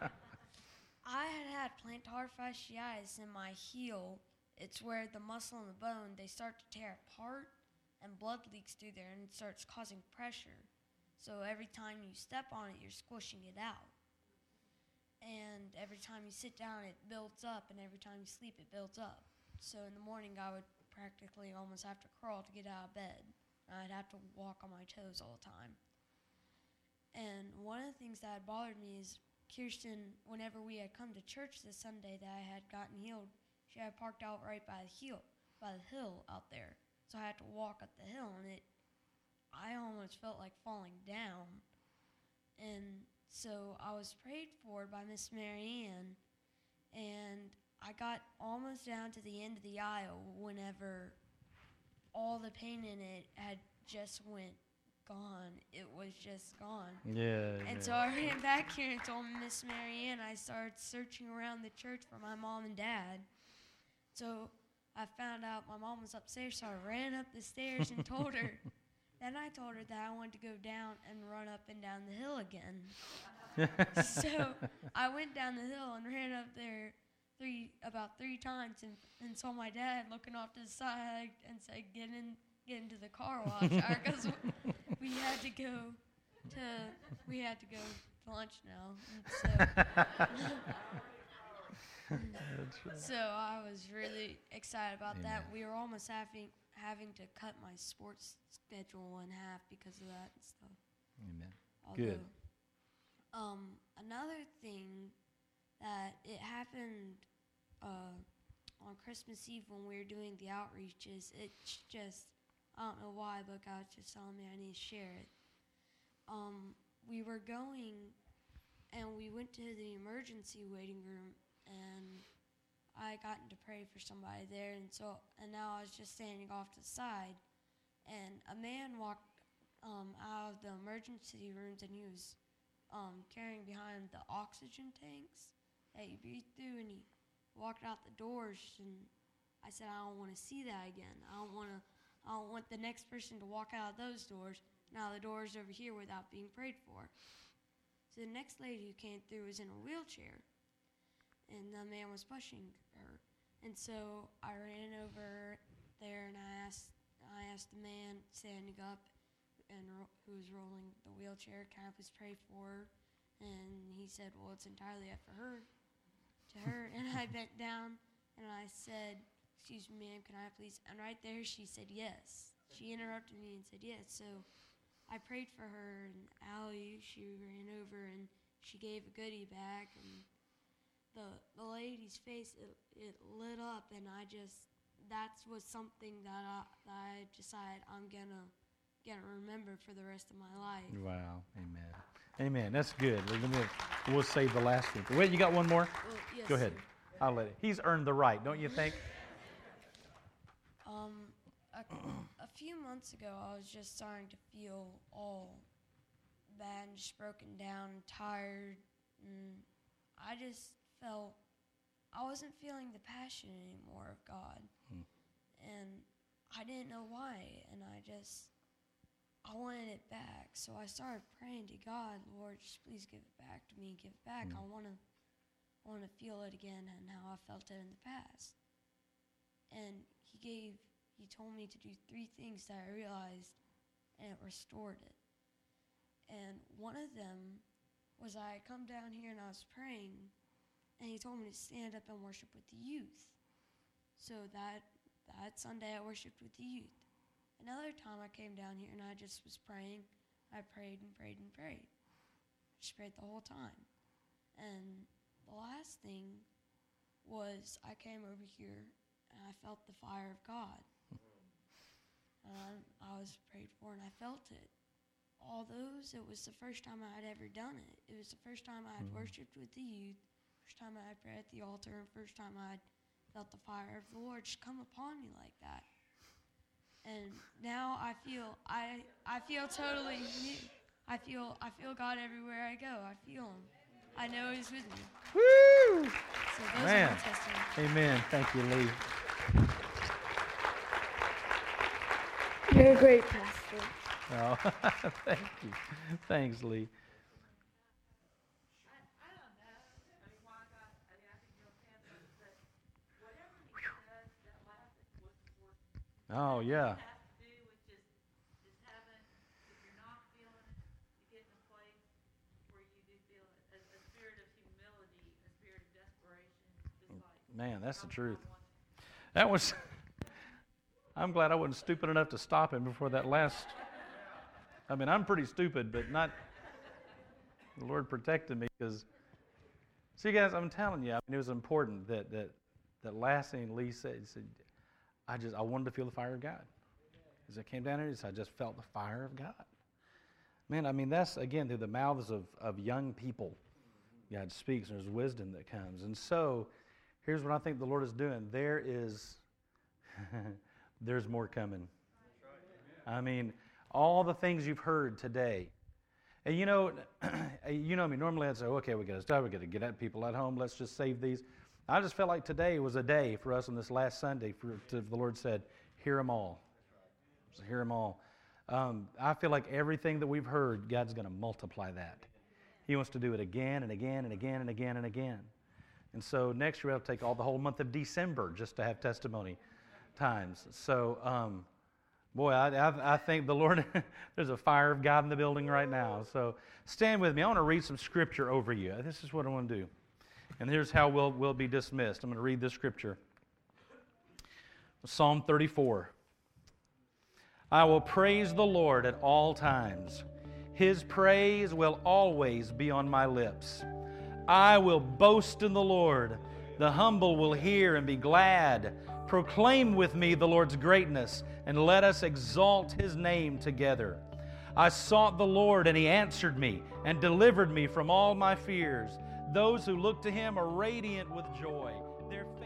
I had had plantar fasciitis in my heel. It's where the muscle and the bone, they start to tear apart, and blood leaks through there, and it starts causing pressure. So every time you step on it, you're squishing it out. And every time you sit down, it builds up, and every time you sleep, it builds up. So in the morning, I would practically almost have to crawl to get out of bed. I'd have to walk on my toes all the time. And one of the things that had bothered me is Kirsten, whenever we had come to church this Sunday that I had gotten healed, she had parked out right by the hill, by the hill out there. So I had to walk up the hill, and it, I almost felt like falling down. And so I was prayed for by Miss Mary Ann, and I got almost down to the end of the aisle whenever all the pain in it had just went gone. It was just gone. Yeah. And yeah. so I ran back here and told Miss Mary Ann. I started searching around the church for my mom and dad, So I found out my mom was upstairs, so I ran up the stairs and told her. Then I told her that I wanted to go down and run up and down the hill again. So I went down the hill and ran up there three about three times and, and saw my dad looking off to the side and said, "Get in, get into the car wash," because we had to go to we had to go to lunch now. And so, so I was really excited about Amen. that. We were almost having having to cut my sports schedule in half because of that and stuff. Amen. Although, Good. Um, another thing that it happened uh, on Christmas Eve when we were doing the outreaches. It's just, I don't know why, but God's just telling me I need to share it. Um, we were going, and we went to the emergency waiting room, and I got to pray for somebody there, and so and now I was just standing off to the side, and a man walked um, out of the emergency rooms, and he was um, carrying behind the oxygen tanks that you breathe through, and he walked out the doors, and I said, I don't want to see that again. I don't want to. I don't want the next person to walk out of those doors. Now the door's over here without being prayed for. So the next lady who came through was in a wheelchair, and the man was pushing her. And so I ran over there and I asked, I asked the man standing up and ro- who was rolling the wheelchair, can I please pray for her? And he said, well, it's entirely up for her, to her. And I bent down and I said, excuse me, ma'am, can I please? And right there she said yes. She interrupted me and said yes. So I prayed for her, and Allie, she ran over and she gave a goodie bag, and the the lady's face, it, it lit up, and I just, that was something that I, that I decided I'm gonna gonna remember for the rest of my life. Wow. Amen. Amen. That's good. Let me, we'll save the last one. Wait, you got one more? Well, yes, Go ahead. sir. I'll let it. He's earned the right, don't you think? Um, a, a few months ago, I was just starting to feel all bad and just broken down and tired, and I just felt I wasn't feeling the passion anymore of God, Hmm. and I didn't know why, and I just I wanted it back. So I started praying to God, Lord, just please give it back to me, give it back. Hmm. I want to I want to feel it again and how I felt it in the past. And he gave he told me to do three things that I realized, and it restored it. And one of them was I had come down here and I was praying, and he told me to stand up and worship with the youth. So that that Sunday I worshiped with the youth. Another time I came down here and I just was praying. I prayed and prayed and prayed. I just prayed the whole time. And the last thing was I came over here and I felt the fire of God. And I was prayed for and I felt it. All those, it was the first time I had ever done it. It was the first time I had Mhm. worshipped with the youth, first time I had prayed at the altar, and first time I had felt the fire of the Lord just come upon me like that. And now I feel I I feel totally new. I feel I feel God everywhere I go. I feel Him. I know He's with me. Woo! So those Man. are my testimonies. Amen. Thank you, Lee. You're a great pastor. Oh, thank you. Thanks, Lee. Oh, yeah. Man, that's the truth. That was, I'm glad I wasn't stupid enough to stop him before that last. I mean, I'm pretty stupid, but not, the Lord protected me because, see, guys, I'm telling you, I mean, it was important that that that last thing Lee said, he said, I just, I wanted to feel the fire of God. As I came down here, he said, I just felt the fire of God. Man, I mean, that's, again, through the mouths of, of young people, God speaks, and there's wisdom that comes. And so, here's what I think the Lord is doing. There is, there's more coming. I mean, all the things you've heard today. And you know, you know me, normally I'd say, okay, we got to stop, we got to get at people at home, let's just save these. I just felt like today was a day for us on this last Sunday for to, the Lord said, hear them all. So hear them all. Um, I feel like everything that we've heard, God's going to multiply that. He wants to do it again and again and again and again and again. And so next year we'll take all the whole month of December just to have testimony times. So, um, boy, I, I, I think the Lord, there's a fire of God in the building right now. So stand with me. I want to read some scripture over you. This is what I want to do. And here's how we'll, we'll be dismissed. I'm going to read this scripture. Psalm thirty-four. I will praise the Lord at all times. His praise will always be on my lips. I will boast in the Lord. The humble will hear and be glad. Proclaim with me the Lord's greatness, and let us exalt His name together. I sought the Lord, and He answered me and delivered me from all my fears. Those who look to Him are radiant with joy. Their